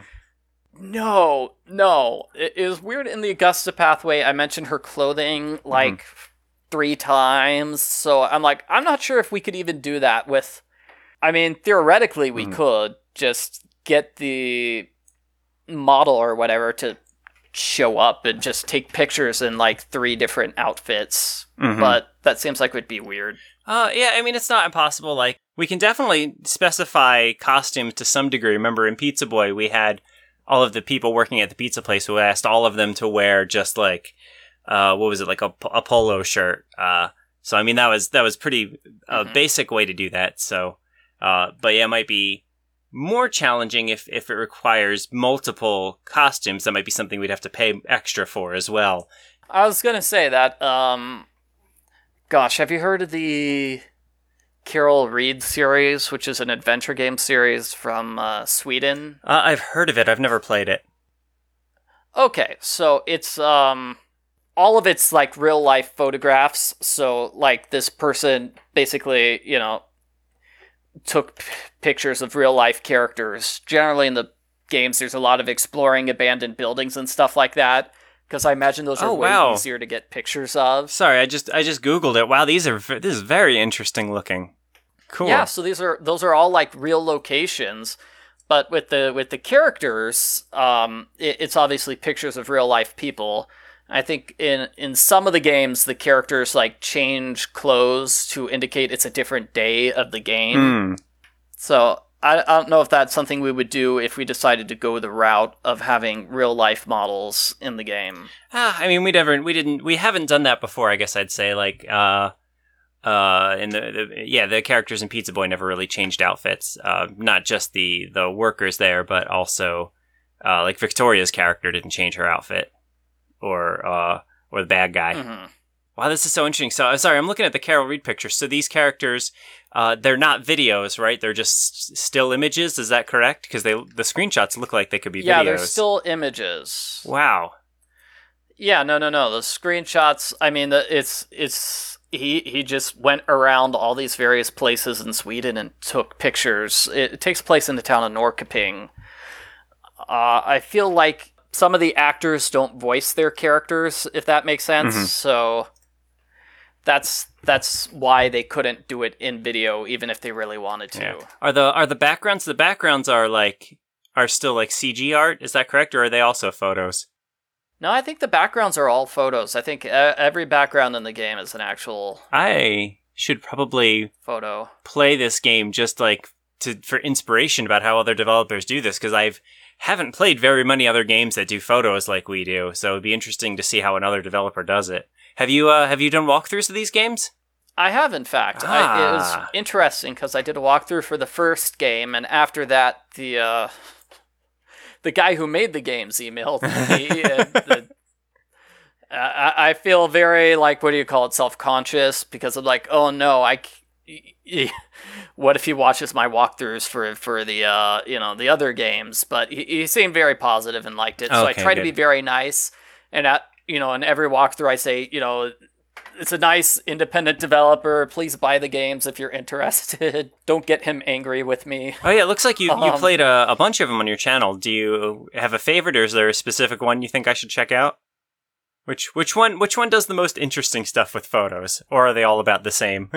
No, no. It, it was weird in the Augusta pathway. I mentioned her clothing like mm-hmm. three times. So I'm like, I'm not sure if we could even do that with... I mean, theoretically, we mm. could just get the model or whatever to show up and just take pictures in, like, three different outfits. Mm-hmm. But that seems like it would be weird. Uh, yeah, I mean, it's not impossible. Like, we can definitely specify costumes to some degree. Remember, in Pizza Boy, we had all of the people working at the pizza place who asked all of them to wear just, like, uh, what was it, like a, a polo shirt. Uh, so, I mean, that was that was pretty uh, mm-hmm. basic way to do that, so... Uh, but yeah, it might be more challenging if, if it requires multiple costumes. That might be something we'd have to pay extra for as well. I was going to say that, um, gosh, have you heard of the Carol Reed series, which is an adventure game series from uh, Sweden? Uh, I've heard of it. I've never played it. Okay, so it's, um, all of it's like real life photographs. So like this person basically, you know, took p- pictures of real-life characters. Generally in the games, there's a lot of exploring abandoned buildings and stuff like that, because I imagine those are oh, way wow. easier to get pictures of. Sorry, I just I just Googled it. Wow, these are this is very interesting looking. Cool. Yeah, so these are those are all like real locations, but with the with the characters, um, it, it's obviously pictures of real-life people. I think in, in some of the games, the characters like change clothes to indicate it's a different day of the game. Mm. So I, I don't know if that's something we would do if we decided to go the route of having real life models in the game. Ah, I mean, we never, we didn't, we haven't done that before. I guess I'd say like, uh, uh, in the, the yeah, the characters in Pizza Boy never really changed outfits. Uh, not just the the workers there, but also uh, like Victoria's character didn't change her outfit. Or uh, or the bad guy. Mm-hmm. Wow, this is so interesting. So, sorry, I'm looking at the Carol Reed pictures. So these characters, uh, they're not videos, right? They're just s- still images. Is that correct? Because they the screenshots look like they could be yeah, videos. Yeah, they're still images. Wow. Yeah, no, no, no. The screenshots. I mean, the, it's it's he he just went around all these various places in Sweden and took pictures. It, it takes place in the town of Norrköping. Uh, I feel like some of the actors don't voice their characters, if that makes sense. Mm-hmm. So that's that's why they couldn't do it in video, even if they really wanted to. Yeah. Are the are the backgrounds? The backgrounds are like are still like C G art. Is that correct, or are they also photos? No, I think the backgrounds are all photos. I think uh, every background in the game is an actual. I should probably photo play this game just like to for inspiration about how other developers do this, because I've. haven't played very many other games that do photos like we do, so it'd be interesting to see how another developer does it. Have you uh, have you done walkthroughs of these games? I have, in fact. Ah. I, it was interesting because I did a walkthrough for the first game, and after that, the uh, the guy who made the games emailed me. and the, uh, I feel very like, what do you call it, self-conscious, because I'm like, oh no, I. What if he watches my walkthroughs for for the uh you know the other games? But he, he seemed very positive and liked it. So okay, I try good. to be very nice, and at you know in every walkthrough I say, you know, it's a nice independent developer. Please buy the games if you're interested. Don't get him angry with me. Oh yeah, it looks like you um, you played a, a bunch of them on your channel. Do you have a favorite, or is there a specific one you think I should check out? Which which one which one does the most interesting stuff with photos, or are they all about the same?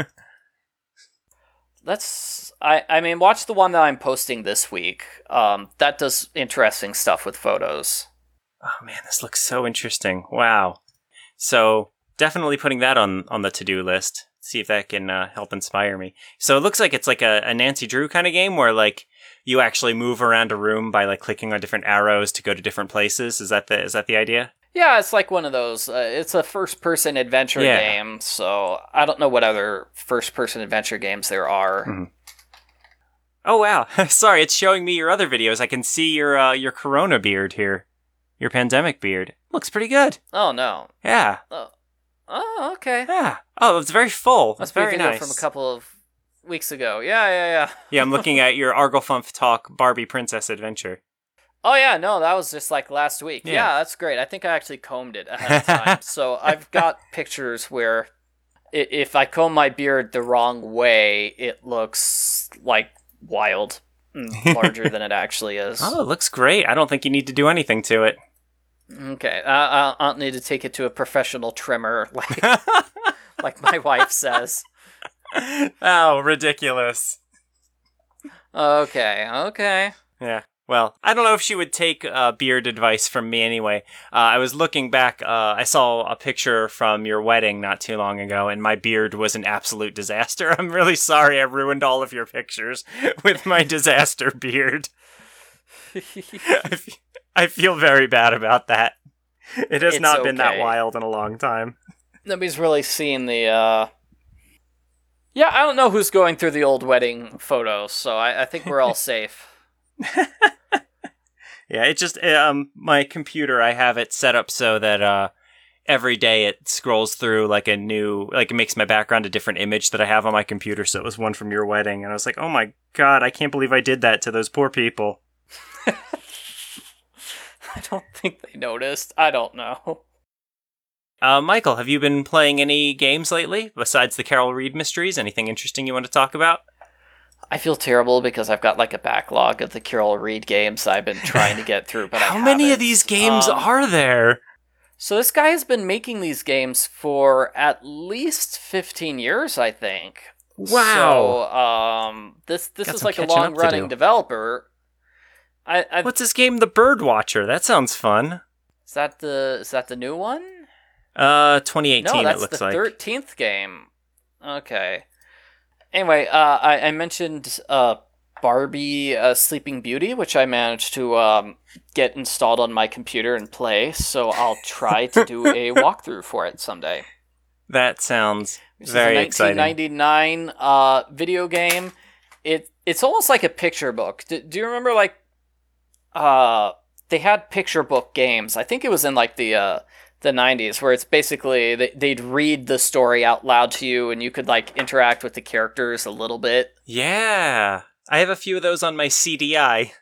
Let's, I, I mean, watch the one that I'm posting this week. Um, that does interesting stuff with photos. Oh man, this looks so interesting. Wow. So, definitely putting that on, on the to-do list. See if that can uh, help inspire me. So it looks like it's like a, a Nancy Drew kind of game where like you actually move around a room by like clicking on different arrows to go to different places. Is that the is that the idea? Yeah, it's like one of those. Uh, it's a first-person adventure Yeah. game, so I don't know what other first-person adventure games there are. Mm-hmm. Oh wow! Sorry, it's showing me your other videos. I can see your uh, your Corona beard here, your pandemic beard. Looks pretty good. Oh no. Yeah. Oh, oh okay. Yeah. Oh, it's very full. Must It's be a very video nice. from a couple of weeks ago. Yeah, yeah, yeah. Yeah, I'm looking at your Arglefumph Talk Barbie Princess Adventure. Oh yeah, no, that was just like last week. Yeah. Yeah, that's great. I think I actually combed it ahead of time. So I've got pictures where i- if I comb my beard the wrong way, it looks like wild, and larger than it actually is. Oh, it looks great. I don't think you need to do anything to it. Okay, uh, I'll, I'll need to take it to a professional trimmer, like like my wife says. Oh, ridiculous. Okay, okay. Yeah. Well, I don't know if she would take uh, beard advice from me anyway. Uh, I was looking back. Uh, I saw a picture from your wedding not too long ago, and my beard was an absolute disaster. I'm really sorry I ruined all of your pictures with my disaster beard. I, fe- I feel very bad about that. It has It's not been that okay. wild in a long time. Nobody's really seen the, uh... Yeah, I don't know who's going through the old wedding photos, so I, I think we're all safe. Yeah, it just um my computer, I have it set up so that uh every day it scrolls through like a new, like it makes my background a different image that I have on my computer. So it was one from your wedding, and I was like, oh my god, I can't believe I did that to those poor people. I don't think they noticed. I don't know. Uh, Michael, have you been playing any games lately besides the Carol Reed mysteries? Anything interesting you want to talk about? I feel terrible because I've got like a backlog of the Carol Reed games I've been trying to get through, but I How many of haven't. these games Um, are there? So this guy has been making these games for at least fifteen years, I think. Wow. So um, this this Got is some like a catching up to long-running do. developer. I, I What's this game, The Bird Watcher? That sounds fun. is that the is that the new one? Uh, twenty eighteen. No, that's it looks the like. thirteenth game. Okay. Anyway, uh, I, I mentioned uh, Barbie uh, Sleeping Beauty, which I managed to um, get installed on my computer and play, so I'll try to do a walkthrough for it someday. That sounds This very is a exciting. nineteen ninety-nine uh, video game. It It's almost like a picture book. Do, do you remember, like, uh, they had picture book games? I think it was in, like, the... Uh, the nineties, where it's basically they, they'd read the story out loud to you and you could like interact with the characters a little bit. Yeah, I have a few of those on my C D I.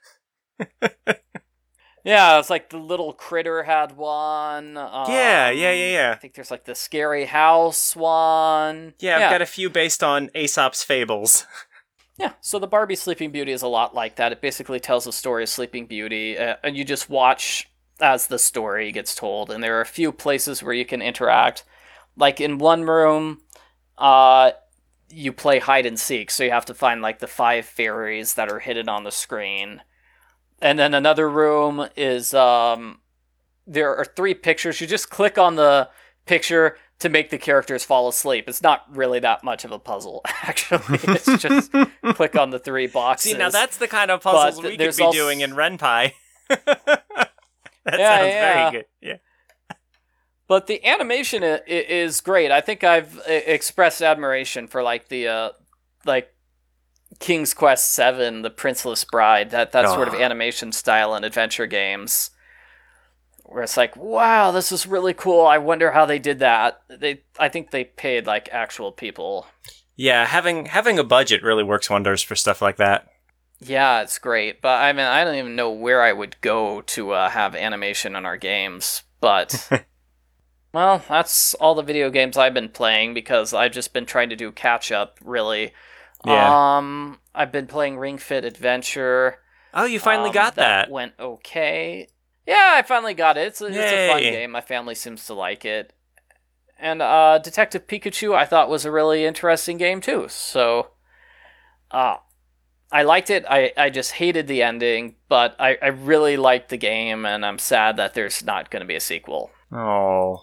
Yeah, it's like the Little Critter had one. Um, Yeah, yeah, yeah, yeah. I think there's like the Scary House one. Yeah, I've yeah. got a few based on Aesop's Fables. Yeah, so the Barbie Sleeping Beauty is a lot like that. It basically tells the story of Sleeping Beauty, uh, and you just watch as the story gets told. And there are a few places where you can interact. Like in one room, uh, you play hide and seek, so you have to find like the five fairies that are hidden on the screen. And then another room is um, there are three pictures. You just click on the picture to make the characters fall asleep. It's not really that much of a puzzle, actually. It's just click on the three boxes. See, now that's the kind of puzzles But we could there's be also- doing in Renpai. That Yeah, sounds yeah. very good. Yeah. But the animation i- i- is great. I think I've uh, expressed admiration for like the uh, like King's Quest seven, The Princeless Bride, that that sort of Oh. animation style in adventure games, where it's like, wow, this is really cool. I wonder how they did that. They, I think they paid like actual people. Yeah, having having a budget really works wonders for stuff like that. Yeah, it's great. But I mean, I don't even know where I would go to uh, have animation in our games. But well, that's all the video games I've been playing because I've just been trying to do catch up. Really. Yeah. Um, I've been playing Ring Fit Adventure. Oh, you finally Um, got that. Went okay. Yeah, I finally got it. It's a, it's a fun Yay. game. My family seems to like it. And uh, Detective Pikachu, I thought was a really interesting game too. So, uh, I liked it. I, I just hated the ending, but I, I really liked the game, and I'm sad that there's not going to be a sequel. Oh,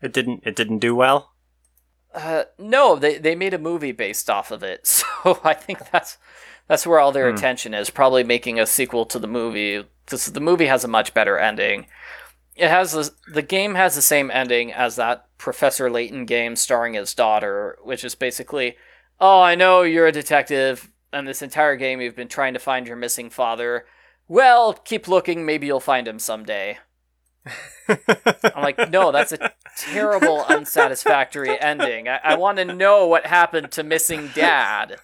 It didn't. It didn't do well. Uh, no, they they made a movie based off of it, so I think that's that's where all their hmm. attention is. Probably making a sequel to the movie, because the movie has a much better ending. It has the the game has the same ending as that Professor Layton game starring his daughter, which is basically, oh, I know you're a detective, and this entire game you've been trying to find your missing father. Well, keep looking, maybe you'll find him someday. I'm like, no, that's a terrible, unsatisfactory ending. I, I want to know what happened to missing dad.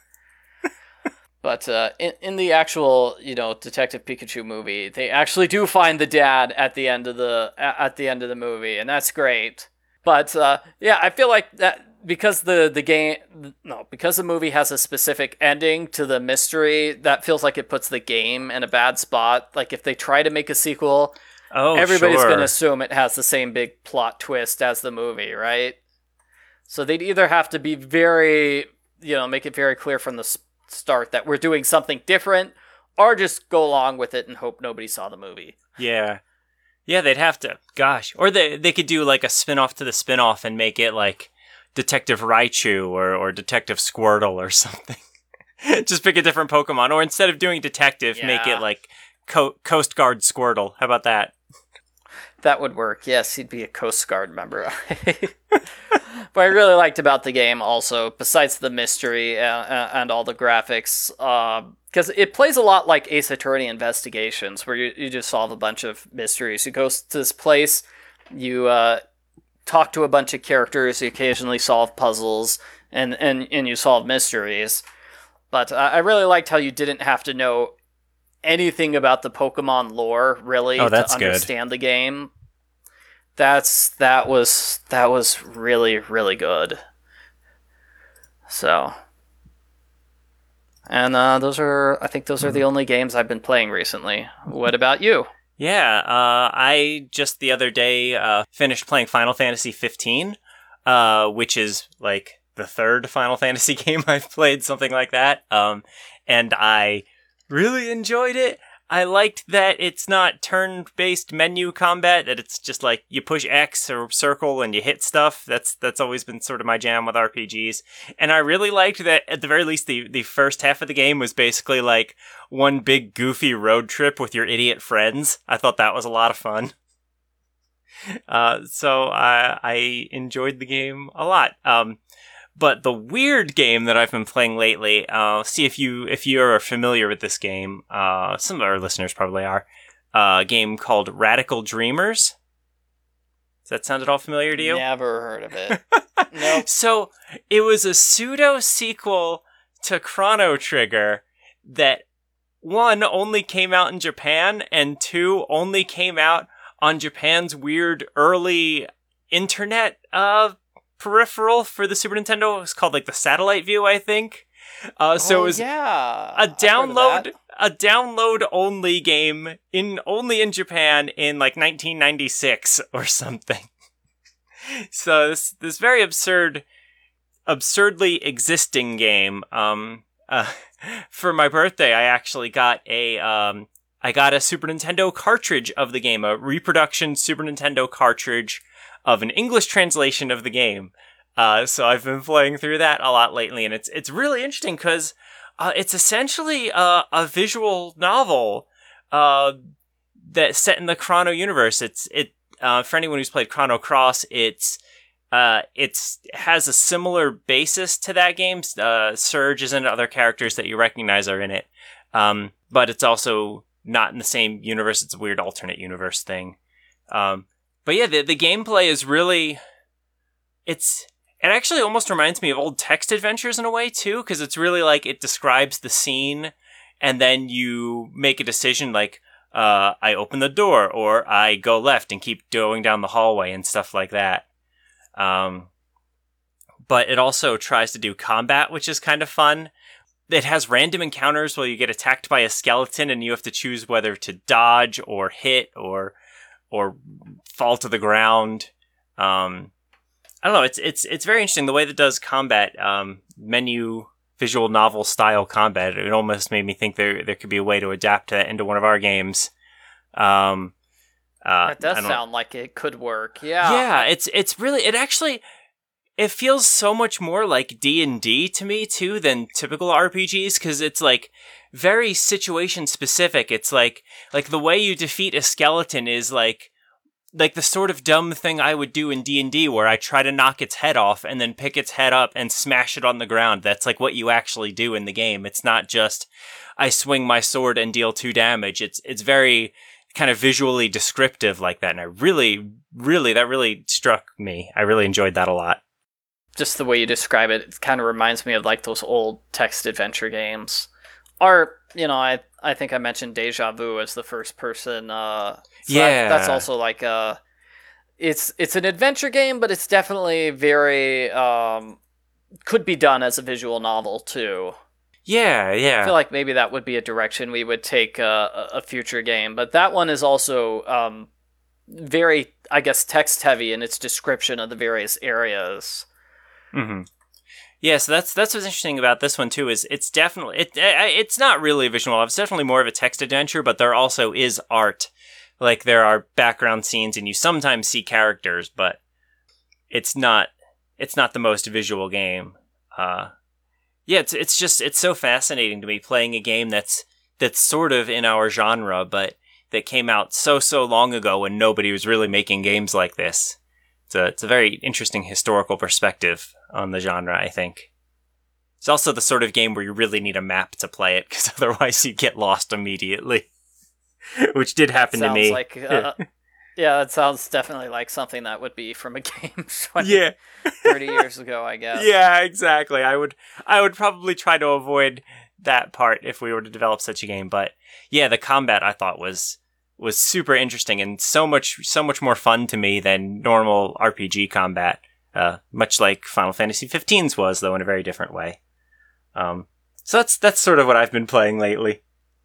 But uh, in, in the actual, you know, Detective Pikachu movie, they actually do find the dad at the end of the at the end of the movie, and that's great. But uh, yeah, I feel like that because the the game, no, because the movie has a specific ending to the mystery, that feels like it puts the game in a bad spot. Like if they try to make a sequel. Oh, everybody's sure. going to assume it has the same big plot twist as the movie, right? So they'd either have to be very, you know, make it very clear from the start that we're doing something different, or just go along with it and hope nobody saw the movie. Yeah. Yeah, they'd have to. Gosh. Or they they could do like a spin-off to the spin-off and make it like Detective Raichu or, or Detective Squirtle or something. Just pick a different Pokemon. Or instead of doing Detective, yeah. make it like Co- Coast Guard Squirtle. How about that? That would work. Yes, he'd be a Coast Guard member. What I really liked about the game also, besides the mystery uh, and all the graphics, because uh, it plays a lot like Ace Attorney Investigations, where you, you just solve a bunch of mysteries. You go to this place, you uh, talk to a bunch of characters, you occasionally solve puzzles, and, and, and you solve mysteries. But uh, I really liked how you didn't have to know anything about the Pokemon lore, really, oh, to understand good. the game. That's that was that was really, really good. So, and uh, those are I think those are the only games I've been playing recently. What about you? Yeah, uh, I just the other day uh, finished playing Final Fantasy fifteen, uh, which is like the third Final Fantasy game I've played, something like that. Um, and I really enjoyed it. I liked that it's not turn-based menu combat, that it's just like you push X or circle and you hit stuff. That's that's always been sort of my jam with R P Gs. And I really liked that, at the very least, the, the first half of the game was basically like one big goofy road trip with your idiot friends. I thought that was a lot of fun. Uh, so I, I enjoyed the game a lot. Um, But the weird game that I've been playing lately, uh, see if you if you are familiar with this game. Uh, some of our listeners probably are. Uh, a game called Radical Dreamers. Does that sound at all familiar to you? Never heard of it. Nope. So it was a pseudo sequel to Chrono Trigger that one only came out in Japan and two only came out on Japan's weird early internet uh peripheral for the Super Nintendo. It was called like the Satellite View, I think. Uh, so oh, it was yeah. a download, a download only game in only in Japan in like nineteen ninety-six or something. So this this very absurd, absurdly existing game. Um, uh, for my birthday, I actually got a um, I got a Super Nintendo cartridge of the game, a reproduction Super Nintendo cartridge of an English translation of the game. Uh, so I've been playing through that a lot lately, and it's it's really interesting because uh, it's essentially uh, a visual novel uh, that's set in the Chrono universe. It's it uh, for anyone who's played Chrono Cross, it's uh, it's has a similar basis to that game. Uh, Surge and other characters that you recognize are in it, um, but it's also not in the same universe. It's a weird alternate universe thing. Um, But yeah, the the gameplay is really, it's, it actually almost reminds me of old text adventures in a way too, because it's really like, it describes the scene, and then you make a decision like, uh, I open the door, or I go left and keep going down the hallway and stuff like that. Um, but it also tries to do combat, which is kind of fun. It has random encounters where you get attacked by a skeleton and you have to choose whether to dodge or hit or or fall to the ground. Um, I don't know. It's it's it's very interesting the way that it does combat, um, menu visual novel style combat. It almost made me think there there could be a way to adapt that into one of our games. Um, Uh, That does I don't- sound like it could work. Yeah. Yeah, it's it's really it actually it feels so much more like D and D to me too than typical R P Gs, because it's like very situation specific. It's like like the way you defeat a skeleton is like like the sort of dumb thing I would do in D and D, where I try to knock its head off and then pick its head up and smash it on the ground. That's like what you actually do in the game. It's not just I swing my sword and deal two damage. It's it's very kind of visually descriptive like that, and I really, really, that really struck me. I really enjoyed that a lot. Just the way you describe it, it kind of reminds me of like those old text adventure games. Or, you know, I I think I mentioned Deja Vu as the first person. Uh, so Yeah. that, that's also like a. It's it's an adventure game, but it's definitely very um, could be done as a visual novel too. Yeah, yeah. I feel like maybe that would be a direction we would take uh, a, a future game, but that one is also um, very, I guess, text heavy in its description of the various areas. Mm-hmm. Yeah, so that's that's what's interesting about this one too. Is it's definitely it it's not really a visual novel. It's definitely more of a text adventure, but there also is art. Like there are background scenes, and you sometimes see characters, but it's not it's not the most visual game. Uh, yeah, it's it's just it's so fascinating to me playing a game that's that's sort of in our genre, but that came out so so long ago when nobody was really making games like this. It's a, it's a very interesting historical perspective on the genre, I think. It's also the sort of game where you really need a map to play it, because otherwise you get lost immediately. Which did happen sounds to me. Like, uh, yeah, it sounds definitely like something that would be from a game twenty, Yeah. thirty years ago, I guess. Yeah, exactly. I would I would probably try to avoid that part if we were to develop such a game. But yeah, the combat I thought was was super interesting and so much so much more fun to me than normal R P G combat. Uh, much like Final Fantasy fifteen's was, though in a very different way. Um, so that's that's sort of what I've been playing lately.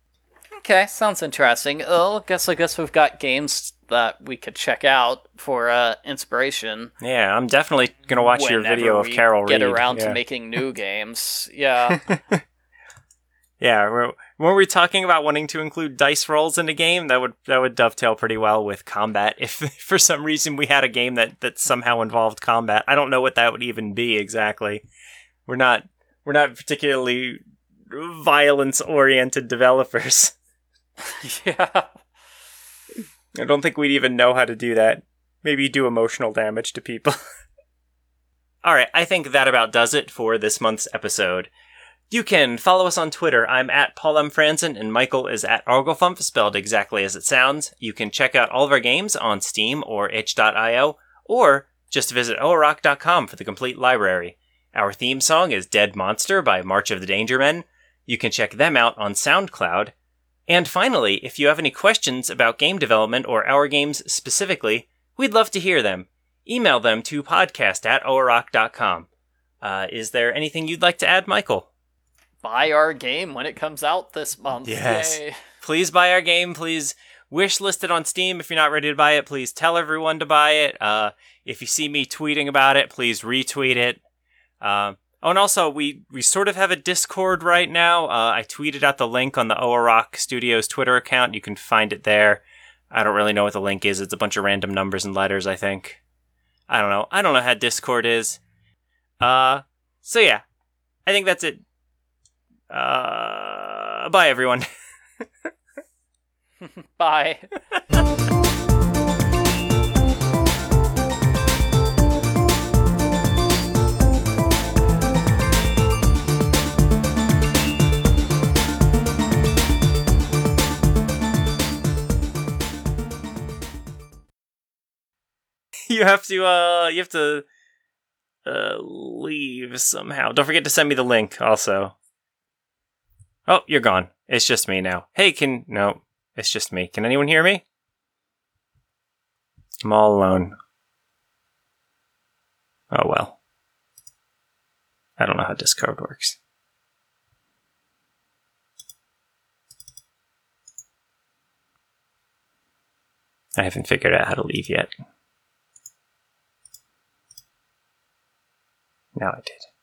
Okay, sounds interesting. Oh, guess I guess we've got games that we could check out for uh, inspiration. Yeah, I'm definitely gonna watch your whenever video of we Carol Reed. Get around yeah. to making new games. Yeah. Yeah, we're, weren't we talking about wanting to include dice rolls in a game? That would that would dovetail pretty well with combat. If for some reason we had a game that, that somehow involved combat, I don't know what that would even be exactly. We're not we're not particularly violence-oriented developers. Yeah. I don't think we'd even know how to do that. Maybe do emotional damage to people. All right, I think that about does it for this month's episode. You can follow us on Twitter. I'm at Paul M. Franzen, and Michael is at Arglefump, spelled exactly as it sounds. You can check out all of our games on Steam or itch dot io, or just visit o rock dot com for the complete library. Our theme song is Dead Monster by March of the Danger Men. You can check them out on SoundCloud. And finally, if you have any questions about game development or our games specifically, we'd love to hear them. Email them to podcast at o rock dot com. Uh, is there anything you'd like to add, Michael? Buy our game when it comes out this month. Yes. Yay. Please buy our game. Please wish list it on Steam. If you're not ready to buy it, please tell everyone to buy it. Uh, if you see me tweeting about it, please retweet it. Uh, oh, and also, we, we sort of have a Discord right now. Uh, I tweeted out the link on the Oarok Studios Twitter account. You can find it there. I don't really know what the link is. It's a bunch of random numbers and letters, I think. I don't know. I don't know how Discord is. Uh, so yeah, I think that's it. Uh, bye everyone. Bye. You have to, uh, you have to, uh, leave somehow. Don't forget to send me the link, also. Oh, you're gone. It's just me now. Hey, can, no, it's just me. Can anyone hear me? I'm all alone. Oh, well. I don't know how Discord works. I haven't figured out how to leave yet. Now I did.